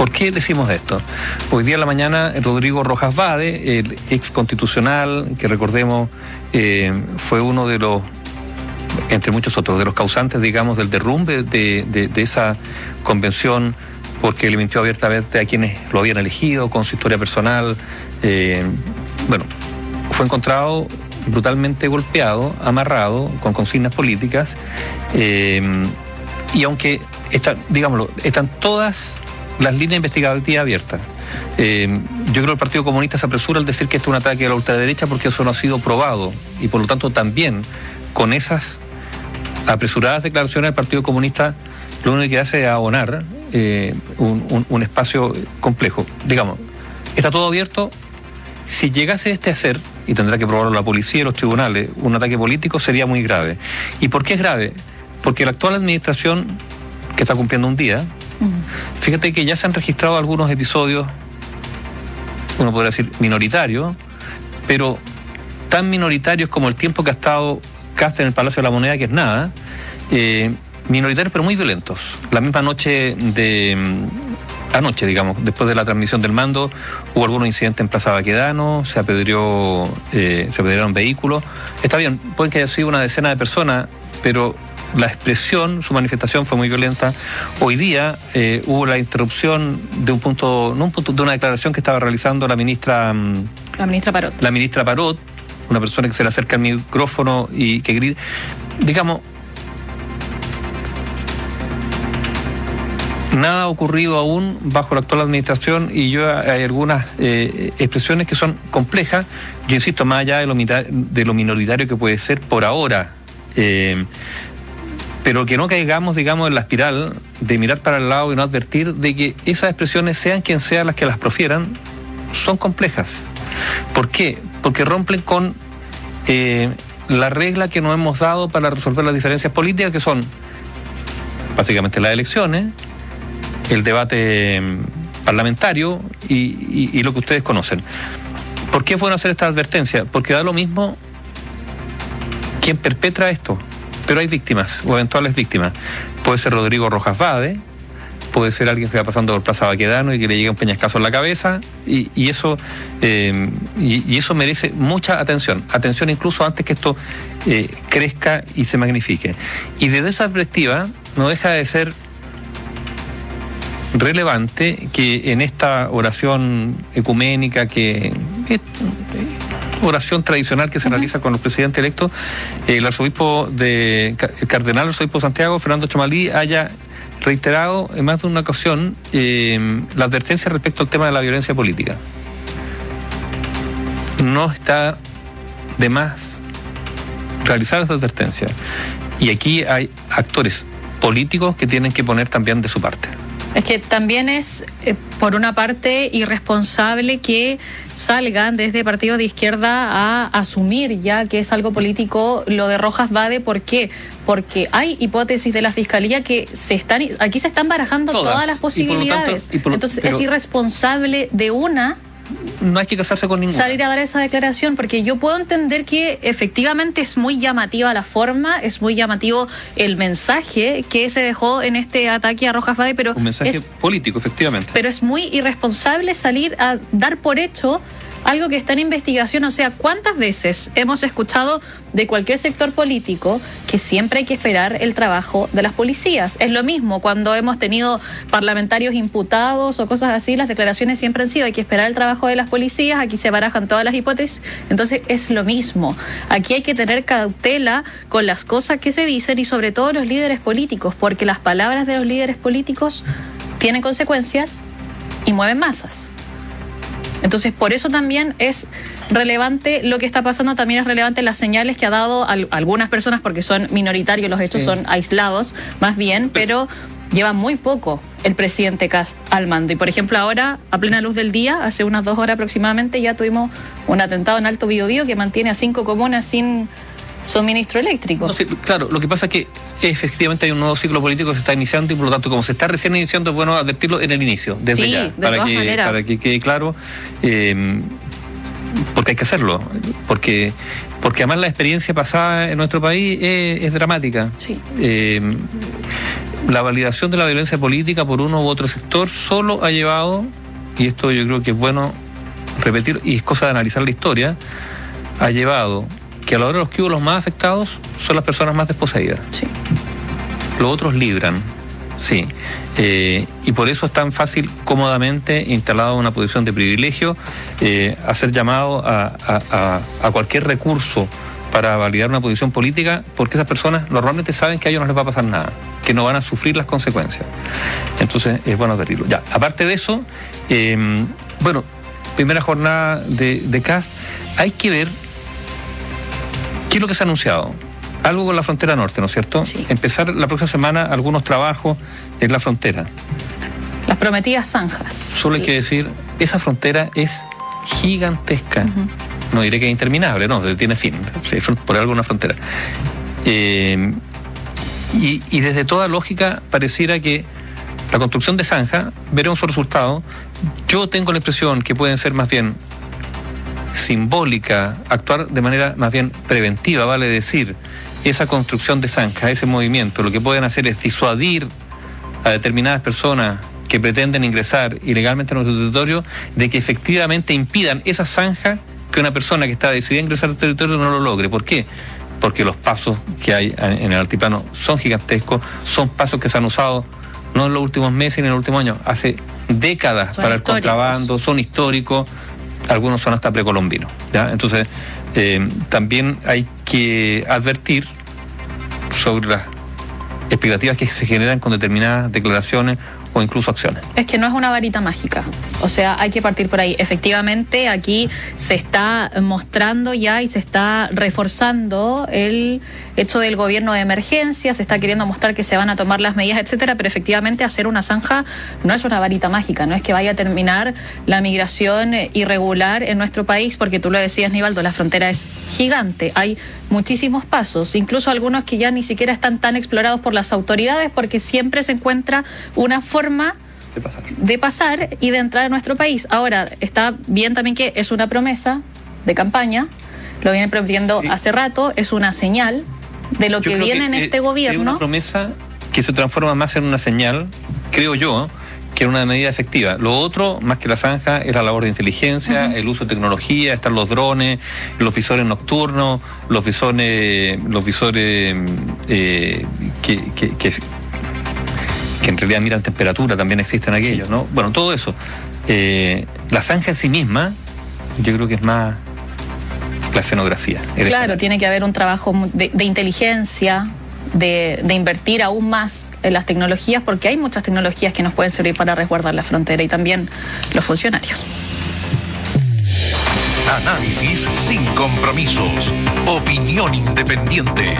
¿Por qué decimos esto? Hoy día en la mañana Rodrigo Rojas Vade, el ex constitucional, que recordemos eh, fue uno de los, entre muchos otros, de los causantes, digamos, del derrumbe de, de, de esa convención, porque le mintió abiertamente a quienes lo habían elegido, con su historia personal. Eh, bueno, fue encontrado brutalmente golpeado, amarrado, con consignas políticas, eh, y aunque, está, digámoslo, están todas las líneas investigativas abiertas. Eh, yo creo que el Partido Comunista se apresura al decir que esto es un ataque a la ultraderecha porque eso no ha sido probado, y por lo tanto también con esas apresuradas declaraciones el Partido Comunista lo único que hace es abonar eh, un, un, un espacio complejo. Digamos, está todo abierto. Si llegase este a ser, y tendrá que probarlo la policía y los tribunales, un ataque político, sería muy grave. ¿Y por qué es grave? Porque la actual administración, que está cumpliendo un día, fíjate que ya se han registrado algunos episodios, uno podría decir minoritarios, pero tan minoritarios como el tiempo que ha estado Kast en el Palacio de la Moneda, que es nada, eh, minoritarios pero muy violentos. La misma noche de... Anoche, digamos, después de la transmisión del mando, hubo algunos incidentes en Plaza Baquedano, se apedreó, eh, se apedrearon vehículos. Está bien, pueden que haya sido una decena de personas, pero la expresión, su manifestación fue muy violenta. Hoy día eh, hubo la interrupción de un punto, no un punto, de una declaración que estaba realizando la ministra... La ministra Parot. La ministra Parot, una persona que se le acerca al micrófono y que grita. Digamos, nada ha ocurrido aún bajo la actual administración, y yo hay algunas eh, expresiones que son complejas. Yo insisto, más allá de lo, de lo minoritario que puede ser por ahora, eh, pero que no caigamos, digamos, en la espiral de mirar para el lado y no advertir de que esas expresiones, sean quien sean las que las profieran, son complejas. ¿Por qué? Porque rompen con eh, la regla que nos hemos dado para resolver las diferencias políticas, que son básicamente las elecciones, el debate parlamentario y, y, y lo que ustedes conocen. ¿Por qué es bueno hacer esta advertencia? Porque da lo mismo quien perpetra esto, pero hay víctimas o eventuales víctimas. Puede ser Rodrigo Rojas Vade, puede ser alguien que va pasando por Plaza Baquedano y que le llega un peñascazo en la cabeza, y, y eso eh, y, y eso merece mucha atención, atención incluso antes que esto eh, crezca y se magnifique. Y desde esa perspectiva no deja de ser relevante que en esta oración ecuménica, que es oración tradicional que se uh-huh. realiza con los presidentes electos, eh, el arzobispo de el cardenal arzobispo de Santiago, Fernando Chamalí, haya reiterado en más de una ocasión eh, la advertencia respecto al tema de la violencia política. No está de más realizar esa advertencia, y aquí hay actores políticos que tienen que poner también de su parte. Es que también es, eh, por una parte, irresponsable que salgan desde partidos de izquierda a asumir ya que es algo político lo de Rojas Vade. ¿Por qué? Porque hay hipótesis de la Fiscalía que se están, aquí se están barajando todas, todas las posibilidades. Y por lo tanto, y por lo, Entonces es irresponsable de una... No hay que casarse con ninguna. Salir a dar esa declaración, porque yo puedo entender que efectivamente es muy llamativa la forma, es muy llamativo el mensaje que se dejó en este ataque a Rojas Vade, pero... Un mensaje es, político, efectivamente. Pero es muy irresponsable salir a dar por hecho algo que está en investigación. O sea, ¿cuántas veces hemos escuchado de cualquier sector político que siempre hay que esperar el trabajo de las policías? Es lo mismo cuando hemos tenido parlamentarios imputados o cosas así, las declaraciones siempre han sido hay que esperar el trabajo de las policías, aquí se barajan todas las hipótesis. Entonces es lo mismo, aquí hay que tener cautela con las cosas que se dicen, y sobre todo los líderes políticos, porque las palabras de los líderes políticos tienen consecuencias y mueven masas. Entonces, por eso también es relevante lo que está pasando, también es relevante las señales que ha dado a algunas personas, porque son minoritarios, los hechos sí. son aislados, más bien, pero lleva muy poco el presidente Kast al mando. Y, por ejemplo, ahora, a plena luz del día, hace unas dos horas aproximadamente, ya tuvimos un atentado en Alto Biobío que mantiene a cinco comunas sin suministro eléctrico. No, sí, claro, lo que pasa es que efectivamente hay un nuevo ciclo político que se está iniciando, y por lo tanto, como se está recién iniciando, es bueno advertirlo en el inicio, desde sí, ya, de para todas que maneras. para que quede claro, eh, porque hay que hacerlo, porque porque además la experiencia pasada en nuestro país es, es dramática. Sí. Eh, la validación de la violencia política por uno u otro sector solo ha llevado, y esto yo creo que es bueno repetir, y es cosa de analizar la historia, ha llevado que a la hora de los que hubo los más afectados son las personas más desposeídas. Sí. Los otros libran, sí. Eh, y por eso es tan fácil, cómodamente, instalado en una posición de privilegio, eh, hacer llamado a, a, a, a cualquier recurso para validar una posición política, porque esas personas normalmente saben que a ellos no les va a pasar nada, que no van a sufrir las consecuencias. Entonces es bueno advertirlo. Ya, aparte de eso, eh, bueno, primera jornada de, de Kast, hay que ver qué es lo que se ha anunciado. Algo con la frontera norte, ¿no es cierto? Sí. Empezar la próxima semana algunos trabajos en la frontera. Las prometidas zanjas. Solo hay que decir, esa frontera es gigantesca. Uh-huh. No diré que es interminable, no, tiene fin, por algo una frontera. Eh, y, y desde toda lógica pareciera que la construcción de zanja, veremos su resultado. Yo tengo la impresión que pueden ser más bien simbólica, actuar de manera más bien preventiva, vale decir, esa construcción de zanja, ese movimiento, lo que pueden hacer es disuadir a determinadas personas que pretenden ingresar ilegalmente a nuestro territorio de que efectivamente impidan esa zanja, que una persona que está decidida a ingresar al territorio no lo logre. ¿Por qué? Porque los pasos que hay en el altiplano son gigantescos, son pasos que se han usado no en los últimos meses ni en el último año, hace décadas son para históricos. El contrabando, son históricos, algunos son hasta precolombinos, ¿ya? Entonces, eh, también hay que advertir sobre las expectativas que se generan con determinadas declaraciones o incluso acciones. Es que no es una varita mágica, o sea, hay que partir por ahí. Efectivamente, aquí se está mostrando ya y se está reforzando el hecho del gobierno de emergencia, se está queriendo mostrar que se van a tomar las medidas, etcétera, pero efectivamente hacer una zanja no es una varita mágica, no es que vaya a terminar la migración irregular en nuestro país, porque tú lo decías, Nivaldo, la frontera es gigante, hay muchísimos pasos, incluso algunos que ya ni siquiera están tan explorados por las autoridades, porque siempre se encuentra una forma de pasar. de pasar y de entrar a nuestro país. Ahora, está bien también que es una promesa de campaña, lo vienen prometiendo sí. hace rato, es una señal de lo yo que viene que en este gobierno. Es una promesa que se transforma más en una señal, creo yo, que en una medida efectiva. Lo otro, más que la zanja, es la labor de inteligencia, uh-huh. el uso de tecnología, están los drones, los visores nocturnos, los visores, los visores eh, que, que, que, que en realidad miran temperatura, también existen aquellos, sí. ¿no? Bueno, todo eso. Eh, la zanja en sí misma, yo creo que es más la escenografía. Claro, tiene que haber un trabajo de, de inteligencia, de, de invertir aún más en las tecnologías, porque hay muchas tecnologías que nos pueden servir para resguardar la frontera y también los funcionarios. Análisis sin compromisos. Opinión independiente.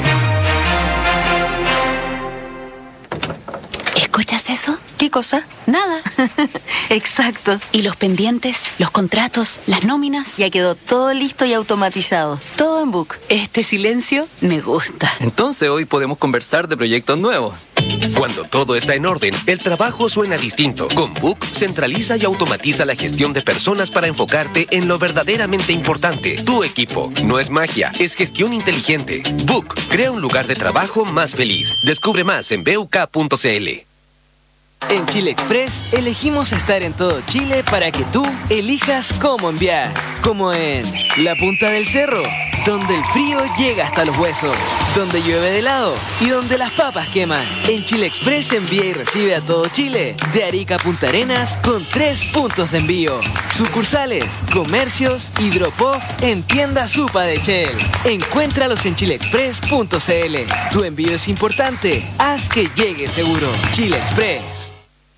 ¿Escuchas eso? ¿Qué cosa? Nada. Exacto. ¿Y los pendientes, los contratos, las nóminas? Ya quedó todo listo y automatizado. Todo en Book. Este silencio me gusta. Entonces hoy podemos conversar de proyectos nuevos. Cuando todo está en orden, el trabajo suena distinto. Con Book, centraliza y automatiza la gestión de personas para enfocarte en lo verdaderamente importante. Tu equipo. No es magia, es gestión inteligente. Book, crea un lugar de trabajo más feliz. Descubre más en B U K punto C L. En Chile Express elegimos estar en todo Chile para que tú elijas cómo enviar. Como en la punta del cerro, donde el frío llega hasta los huesos, donde llueve de helado y donde las papas queman. En Chile Express envía y recibe a todo Chile, de Arica a Punta Arenas, con tres puntos de envío. Sucursales, comercios y drop-off en tienda Supa de Shell. Encuéntralos en chile express punto c l. Tu envío es importante, haz que llegue seguro. Chile Express.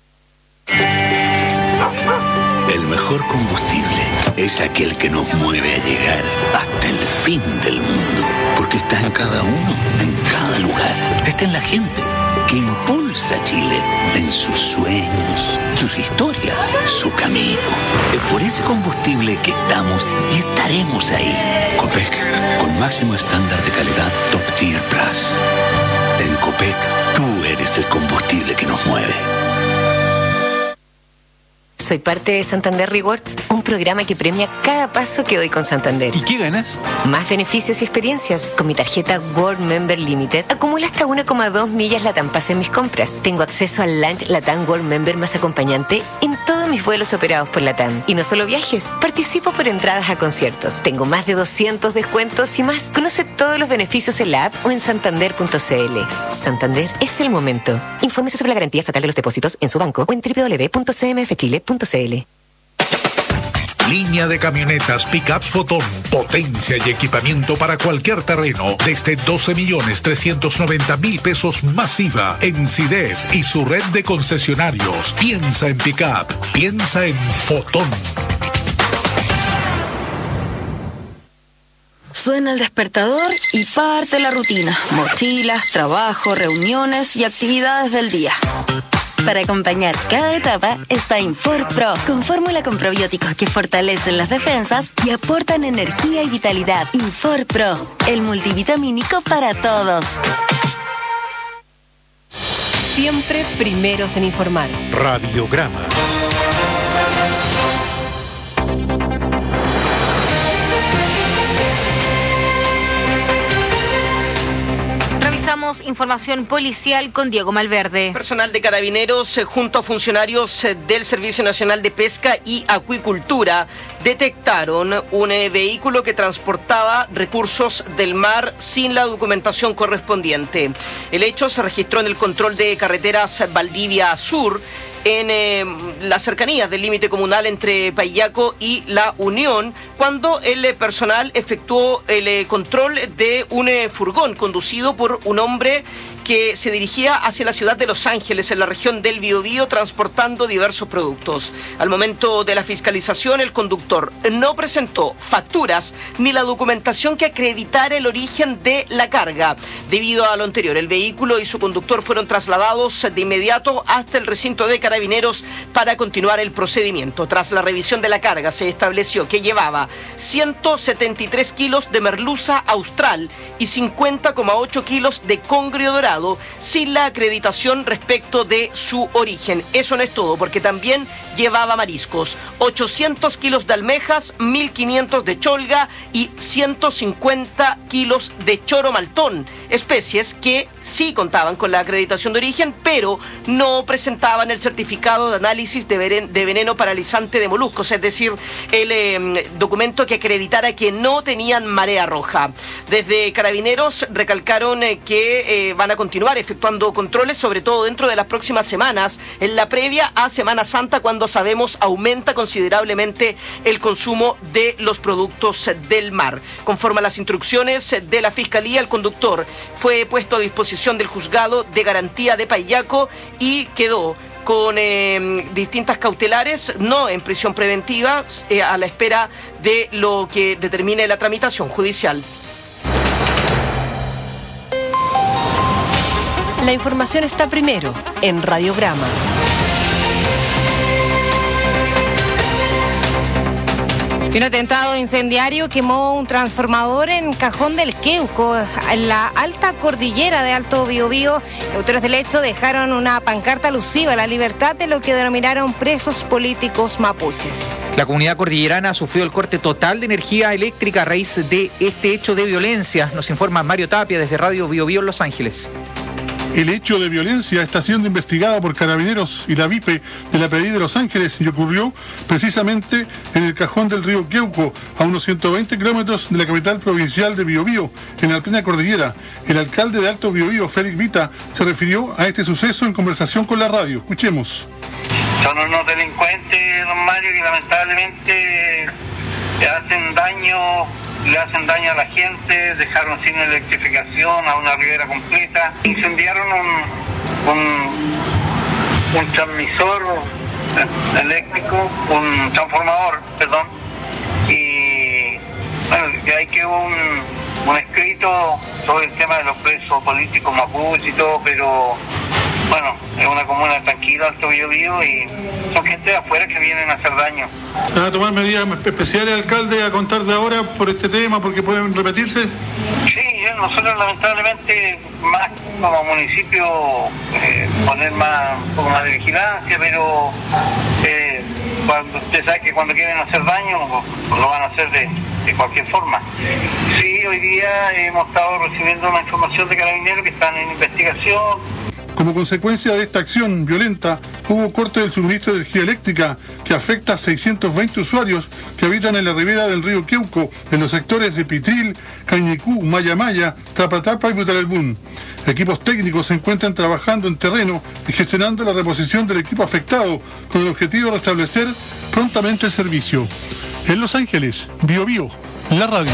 El mejor combustible es aquel que nos mueve a llegar hasta el fin del mundo, porque está en cada uno, en cada lugar. Está en la gente que impulsa a Chile, en sus sueños, sus historias, su camino. Es por ese combustible que estamos y estaremos ahí. Copec, con máximo estándar de calidad Top Tier Plus. En Copec, tú eres el combustible que nos mueve. Soy parte de Santander Rewards, un programa que premia cada paso que doy con Santander. ¿Y qué ganas? Más beneficios y experiencias. Con mi tarjeta World Member Limited acumulo hasta una coma dos millas Latam Paso en mis compras. Tengo acceso al Lunch Latam World Member más acompañante en todos mis vuelos operados por Latam. Y no solo viajes, participo por entradas a conciertos. Tengo más de doscientos descuentos y más. Conoce todos los beneficios en la app o en santander punto c l. Santander es el momento. Infórmese sobre la garantía estatal de los depósitos en su banco o en doble u doble u doble u punto c m f chile punto c l. Línea de camionetas Pickups Fotón. Potencia y equipamiento para cualquier terreno. Desde doce millones trescientos noventa mil pesos masiva en C I D E F y su red de concesionarios. Piensa en Pickup. Piensa en Fotón. Suena el despertador y parte la rutina. Mochilas, trabajo, reuniones y actividades del día. Para acompañar cada etapa está Infor Pro, con fórmula con probióticos que fortalecen las defensas y aportan energía y vitalidad. Infor Pro, el multivitamínico para todos. Siempre primeros en informar. Radiograma. Revisamos información policial con Diego Malverde. Personal de Carabineros, eh, junto a funcionarios eh, del Servicio Nacional de Pesca y Acuicultura, detectaron un eh, vehículo que transportaba recursos del mar sin la documentación correspondiente. El hecho se registró en el control de carreteras Valdivia Sur, en eh, las cercanías del límite comunal entre Paillaco y La Unión, cuando el eh, personal efectuó el eh, control de un eh, furgón conducido por un hombre que se dirigía hacia la ciudad de Los Ángeles, en la región del Biobío, transportando diversos productos. Al momento de la fiscalización, el conductor no presentó facturas ni la documentación que acreditara el origen de la carga. Debido a lo anterior, el vehículo y su conductor fueron trasladados de inmediato hasta el recinto de Carabineros para continuar el procedimiento. Tras la revisión de la carga, se estableció que llevaba ciento setenta y tres kilos de merluza austral y cincuenta coma ocho kilos de congrio dorado, sin la acreditación respecto de su origen. Eso no es todo, porque también llevaba mariscos: ochocientos kilos de almejas, mil quinientos de cholga y ciento cincuenta kilos de choro maltón, especies que sí contaban con la acreditación de origen, pero no presentaban el certificado de análisis de, veren- de veneno paralizante de moluscos, es decir, el eh, documento que acreditara que no tenían marea roja. Desde Carabineros recalcaron eh, que eh, van a continuar efectuando controles, sobre todo dentro de las próximas semanas, en la previa a Semana Santa, cuando sabemos aumenta considerablemente el consumo de los productos del mar. Conforme a las instrucciones de la Fiscalía, el conductor fue puesto a disposición del juzgado de garantía de Paillaco y quedó con eh, distintas cautelares, no en prisión preventiva, eh, a la espera de lo que determine la tramitación judicial. La información está primero en Radiograma. Un atentado incendiario quemó un transformador en Cajón del Queuco, en la alta cordillera de Alto Biobío. Autores del hecho dejaron una pancarta alusiva a la libertad de lo que denominaron presos políticos mapuches. La comunidad cordillerana sufrió el corte total de energía eléctrica a raíz de este hecho de violencia. Nos informa Mario Tapia desde Radio Biobío en Los Ángeles. El hecho de violencia está siendo investigado por Carabineros y la Vipe de la P D I de Los Ángeles y ocurrió precisamente en el cajón del río Queuco, a unos ciento veinte kilómetros de la capital provincial de Biobío, en la plena cordillera. El alcalde de Alto Biobío, Félix Vita, se refirió a este suceso en conversación con la radio. Escuchemos. Son unos delincuentes, don Mario, que lamentablemente hacen daño, le hacen daño a la gente, dejaron sin electrificación a una ribera completa, incendiaron un, un, un transmisor eléctrico, un transformador, perdón, y bueno, de ahí quedó un, un escrito sobre el tema de los presos políticos mapuche y todo, pero bueno, es una comuna tranquila, Alto Biobío, y son gente de afuera que vienen a hacer daño. ¿Va a tomar medidas especiales, alcalde, a contar de ahora por este tema, porque pueden repetirse? Sí, nosotros lamentablemente, más como municipio, eh, poner más, un poco más de vigilancia, pero eh, cuando usted sabe que cuando quieren hacer daño, pues lo van a hacer de, de cualquier forma. Sí, hoy día hemos estado recibiendo una información de carabineros que están en investigación. Como consecuencia de esta acción violenta, hubo corte del suministro de energía eléctrica que afecta a seiscientos veinte usuarios que habitan en la ribera del río Queuco, en los sectores de Pitril, Cañecú, Maya-Maya, Trapatapa y Butalelbún. Equipos técnicos se encuentran trabajando en terreno y gestionando la reposición del equipo afectado con el objetivo de restablecer prontamente el servicio. En Los Ángeles, Bio Bio, la radio.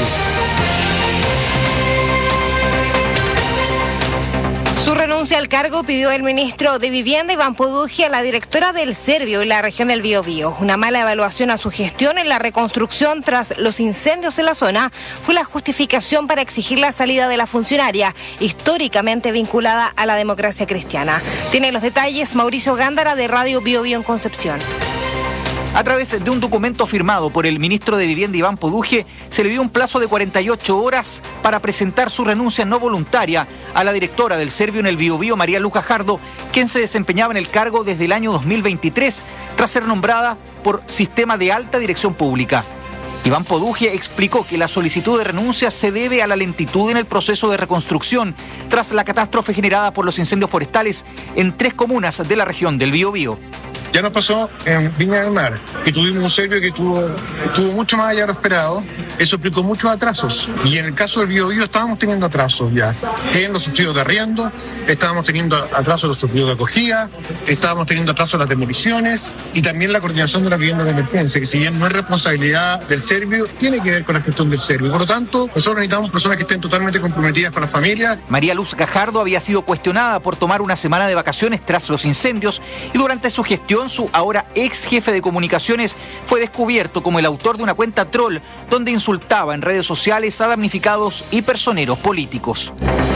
Su renuncia al cargo pidió el ministro de Vivienda, Iván Poduje, a la directora del Servio en la región del Biobío. Una mala evaluación a su gestión en la reconstrucción tras los incendios en la zona fue la justificación para exigir la salida de la funcionaria, históricamente vinculada a la democracia cristiana. Tiene los detalles Mauricio Gándara de Radio Biobío en Concepción. A través de un documento firmado por el ministro de Vivienda, Iván Poduje, se le dio un plazo de cuarenta y ocho horas para presentar su renuncia no voluntaria a la directora del Servio en el Biobío, María Luz Gajardo, quien se desempeñaba en el cargo desde el año dos mil veintitrés, tras ser nombrada por Sistema de Alta Dirección Pública. Iván Poduje explicó que la solicitud de renuncia se debe a la lentitud en el proceso de reconstrucción tras la catástrofe generada por los incendios forestales en tres comunas de la región del Biobío. Ya nos pasó en Viña del Mar, que tuvimos un Servio que tuvo, estuvo mucho más allá de lo esperado. Eso implicó muchos atrasos. Y en el caso del Biobío estábamos teniendo atrasos ya en los subsidios de arriendo, estábamos teniendo atrasos en los subsidios de acogida, estábamos teniendo atrasos en las demoliciones y también la coordinación de la vivienda de emergencia, que si bien no es responsabilidad del Servio, tiene que ver con la gestión del Servio. Por lo tanto, nosotros necesitamos personas que estén totalmente comprometidas con las familias. María Luz Gajardo había sido cuestionada por tomar una semana de vacaciones tras los incendios y durante su gestión su ahora ex jefe de comunicaciones fue descubierto como el autor de una cuenta troll donde insultaba en redes sociales a damnificados y personeros políticos.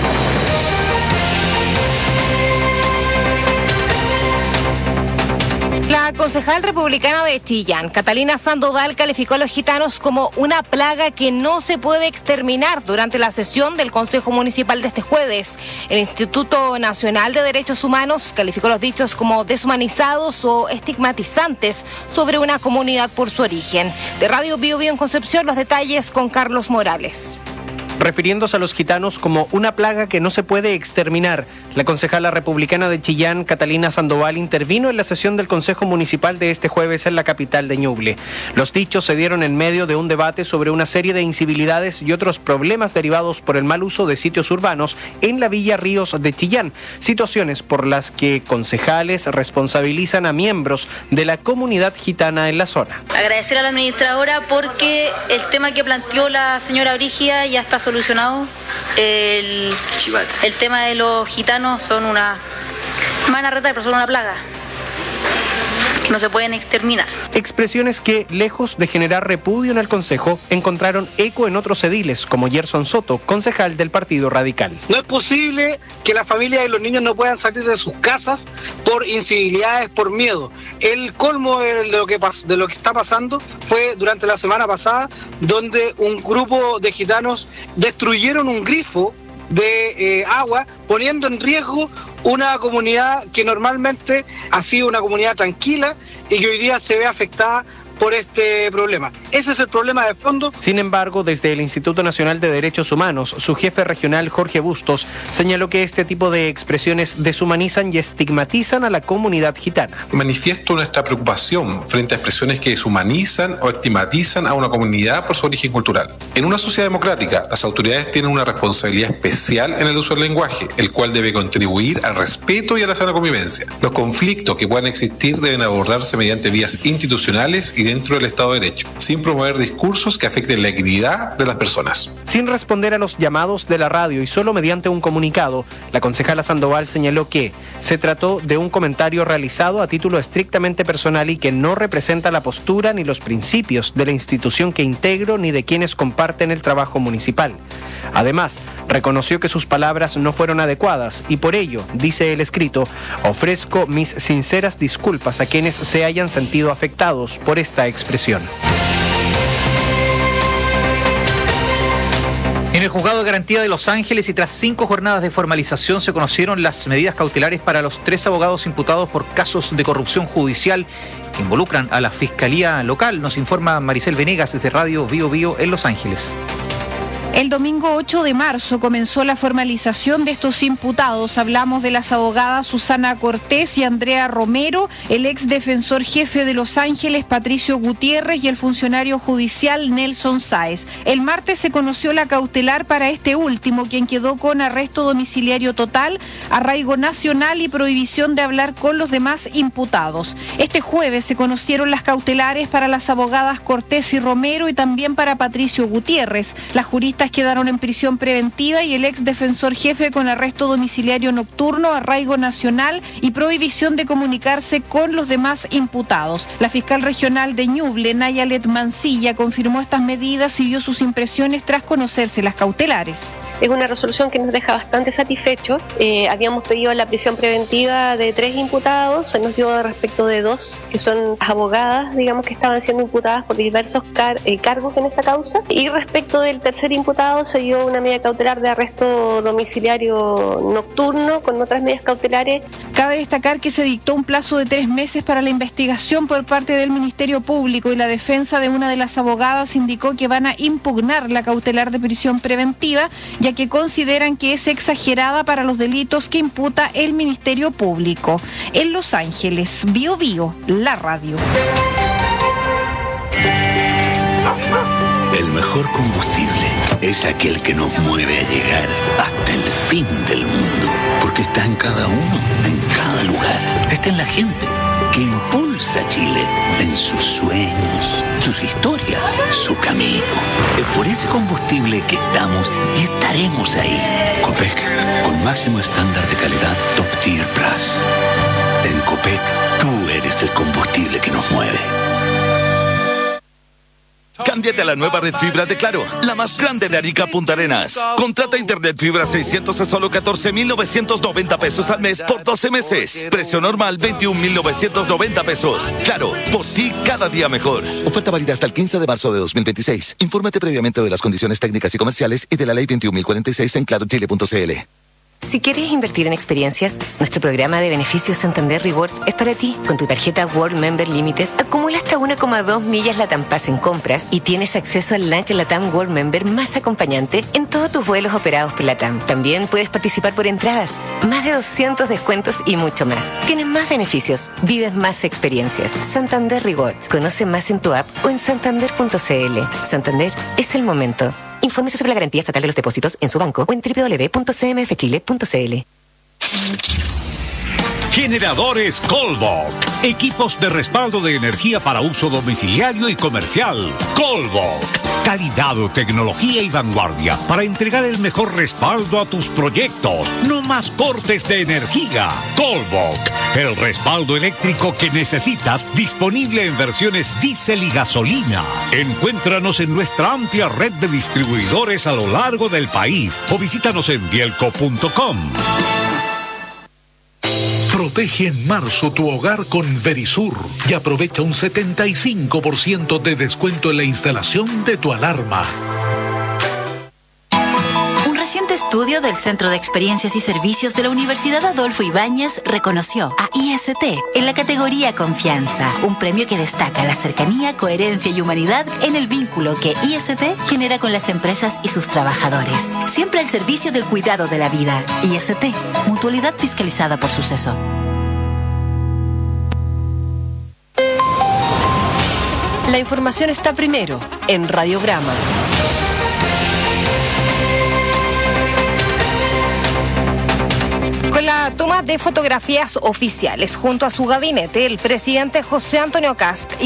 La concejal republicana de Chillán, Catalina Sandoval, calificó a los gitanos como una plaga que no se puede exterminar durante la sesión del Consejo Municipal de este jueves. El Instituto Nacional de Derechos Humanos calificó los dichos como deshumanizados o estigmatizantes sobre una comunidad por su origen. De Radio Biobío en Concepción, los detalles con Carlos Morales. Refiriéndose a los gitanos como una plaga que no se puede exterminar, la concejala republicana de Chillán, Catalina Sandoval, intervino en la sesión del Consejo Municipal de este jueves en la capital de Ñuble. Los dichos se dieron en medio de un debate sobre una serie de incivilidades y otros problemas derivados por el mal uso de sitios urbanos en la Villa Ríos de Chillán, situaciones por las que concejales responsabilizan a miembros de la comunidad gitana en la zona. Agradecer a la administradora porque el tema que planteó la señora Brígida ya está solucionado. El, el tema de los gitanos son una manarreta, pero son una plaga. No se pueden exterminar. Expresiones que, lejos de generar repudio en el Consejo, encontraron eco en otros ediles, como Gerson Soto, concejal del Partido Radical. No es posible que las familias y los niños no puedan salir de sus casas por incivilidades, por miedo. El colmo de lo que, de lo que está pasando fue durante la semana pasada, donde un grupo de gitanos destruyeron un grifo de eh, agua, poniendo en riesgo una comunidad que normalmente ha sido una comunidad tranquila y que hoy día se ve afectada por este problema. Ese es el problema de fondo. Sin embargo, desde el Instituto Nacional de Derechos Humanos, su jefe regional, Jorge Bustos, señaló que este tipo de expresiones deshumanizan y estigmatizan a la comunidad gitana. Manifiesto nuestra preocupación frente a expresiones que deshumanizan o estigmatizan a una comunidad por su origen cultural. En una sociedad democrática, las autoridades tienen una responsabilidad especial en el uso del lenguaje, el cual debe contribuir al respeto y a la sana convivencia. Los conflictos que puedan existir deben abordarse mediante vías institucionales y dentro del Estado de Derecho, sin promover discursos que afecten la dignidad de las personas. Sin responder a los llamados de la radio y solo mediante un comunicado, la concejala Sandoval señaló que se trató de un comentario realizado a título estrictamente personal y que no representa la postura ni los principios de la institución que integro ni de quienes comparten el trabajo municipal. Además, reconoció que sus palabras no fueron adecuadas y por ello, dice el escrito, ofrezco mis sinceras disculpas a quienes se hayan sentido afectados por esta expresión. En el Juzgado de Garantía de Los Ángeles y tras cinco jornadas de formalización se conocieron las medidas cautelares para los tres abogados imputados por casos de corrupción judicial que involucran a la Fiscalía Local. Nos informa Maricel Venegas desde Radio Bio Bio en Los Ángeles. El domingo ocho de marzo comenzó la formalización de estos imputados. Hablamos de las abogadas Susana Cortés y Andrea Romero, el ex defensor jefe de Los Ángeles, Patricio Gutiérrez, y el funcionario judicial Nelson Sáez. El martes se conoció la cautelar para este último, quien quedó con arresto domiciliario total, arraigo nacional y prohibición de hablar con los demás imputados. Este jueves se conocieron las cautelares para las abogadas Cortés y Romero y también para Patricio Gutiérrez. Las juristas quedaron en prisión preventiva y el ex defensor jefe con arresto domiciliario nocturno, arraigo nacional y prohibición de comunicarse con los demás imputados. La fiscal regional de Ñuble, Nayalet Mancilla, confirmó estas medidas y dio sus impresiones tras conocerse las cautelares. Es una resolución que nos deja bastante satisfechos. Eh, habíamos pedido la prisión preventiva de tres imputados, se nos dio respecto de dos, que son las abogadas, digamos, que estaban siendo imputadas por diversos car eh, cargos en esta causa. Y respecto del tercer imputado, se dio una medida cautelar de arresto domiciliario nocturno con otras medidas cautelares. Cabe destacar que se dictó un plazo de tres meses para la investigación por parte del Ministerio Público y la defensa de una de las abogadas indicó que van a impugnar la cautelar de prisión preventiva, ya que consideran que es exagerada para los delitos que imputa el Ministerio Público. En Los Ángeles, Bio Bio, la radio. El mejor combustible es aquel que nos mueve a llegar hasta el fin del mundo. Porque está en cada uno, en cada lugar. Está en la gente que impulsa a Chile en sus sueños, sus historias, su camino. Es por ese combustible que estamos y estaremos ahí. Copec, con máximo estándar de calidad Top Tier Plus. En Copec, tú eres el combustible que nos mueve. Cámbiate a la nueva red fibra de Claro, la más grande de Arica Punta Arenas. Contrata internet fibra seiscientos a solo catorce mil novecientos noventa pesos al mes por doce meses. Precio normal veintiún mil novecientos noventa pesos. Claro, por ti cada día mejor. Oferta válida hasta el quince de marzo de dos mil veintiséis. Infórmate previamente de las condiciones técnicas y comerciales y de la ley veintiún mil cuarenta y seis en claro chile punto c l. Si quieres invertir en experiencias, nuestro programa de beneficios Santander Rewards es para ti. Con tu tarjeta World Member Limited, acumula hasta uno coma dos millas Latam Pass en compras y tienes acceso al lunch Latam World Member más acompañante en todos tus vuelos operados por Latam. También puedes participar por entradas, más de doscientos descuentos y mucho más. Tienes más beneficios, vives más experiencias. Santander Rewards. Conoce más en tu app o en santander punto c l. Santander es el momento. Infórmese sobre la garantía estatal de los depósitos en su banco o en doble u doble u doble u punto c m f chile punto c l. Generadores Colbok. Equipos de respaldo de energía para uso domiciliario y comercial. Colbok. Calidad, tecnología y vanguardia para entregar el mejor respaldo a tus proyectos. No más cortes de energía. Colbok. El respaldo eléctrico que necesitas, disponible en versiones diésel y gasolina. Encuéntranos en nuestra amplia red de distribuidores a lo largo del país o visítanos en bielco punto com. Protege en marzo tu hogar con Verisur y aprovecha un setenta y cinco por ciento de descuento en la instalación de tu alarma. Un reciente estudio del Centro de Experiencias y Servicios de la Universidad Adolfo Ibáñez reconoció a I S T en la categoría Confianza, un premio que destaca la cercanía, coherencia y humanidad en el vínculo que I S T genera con las empresas y sus trabajadores. Siempre al servicio del cuidado de la vida. I S T, mutualidad fiscalizada por Suceso. La información está primero en Radiograma. Con la toma de fotografías oficiales junto a su gabinete, el presidente José Antonio Kast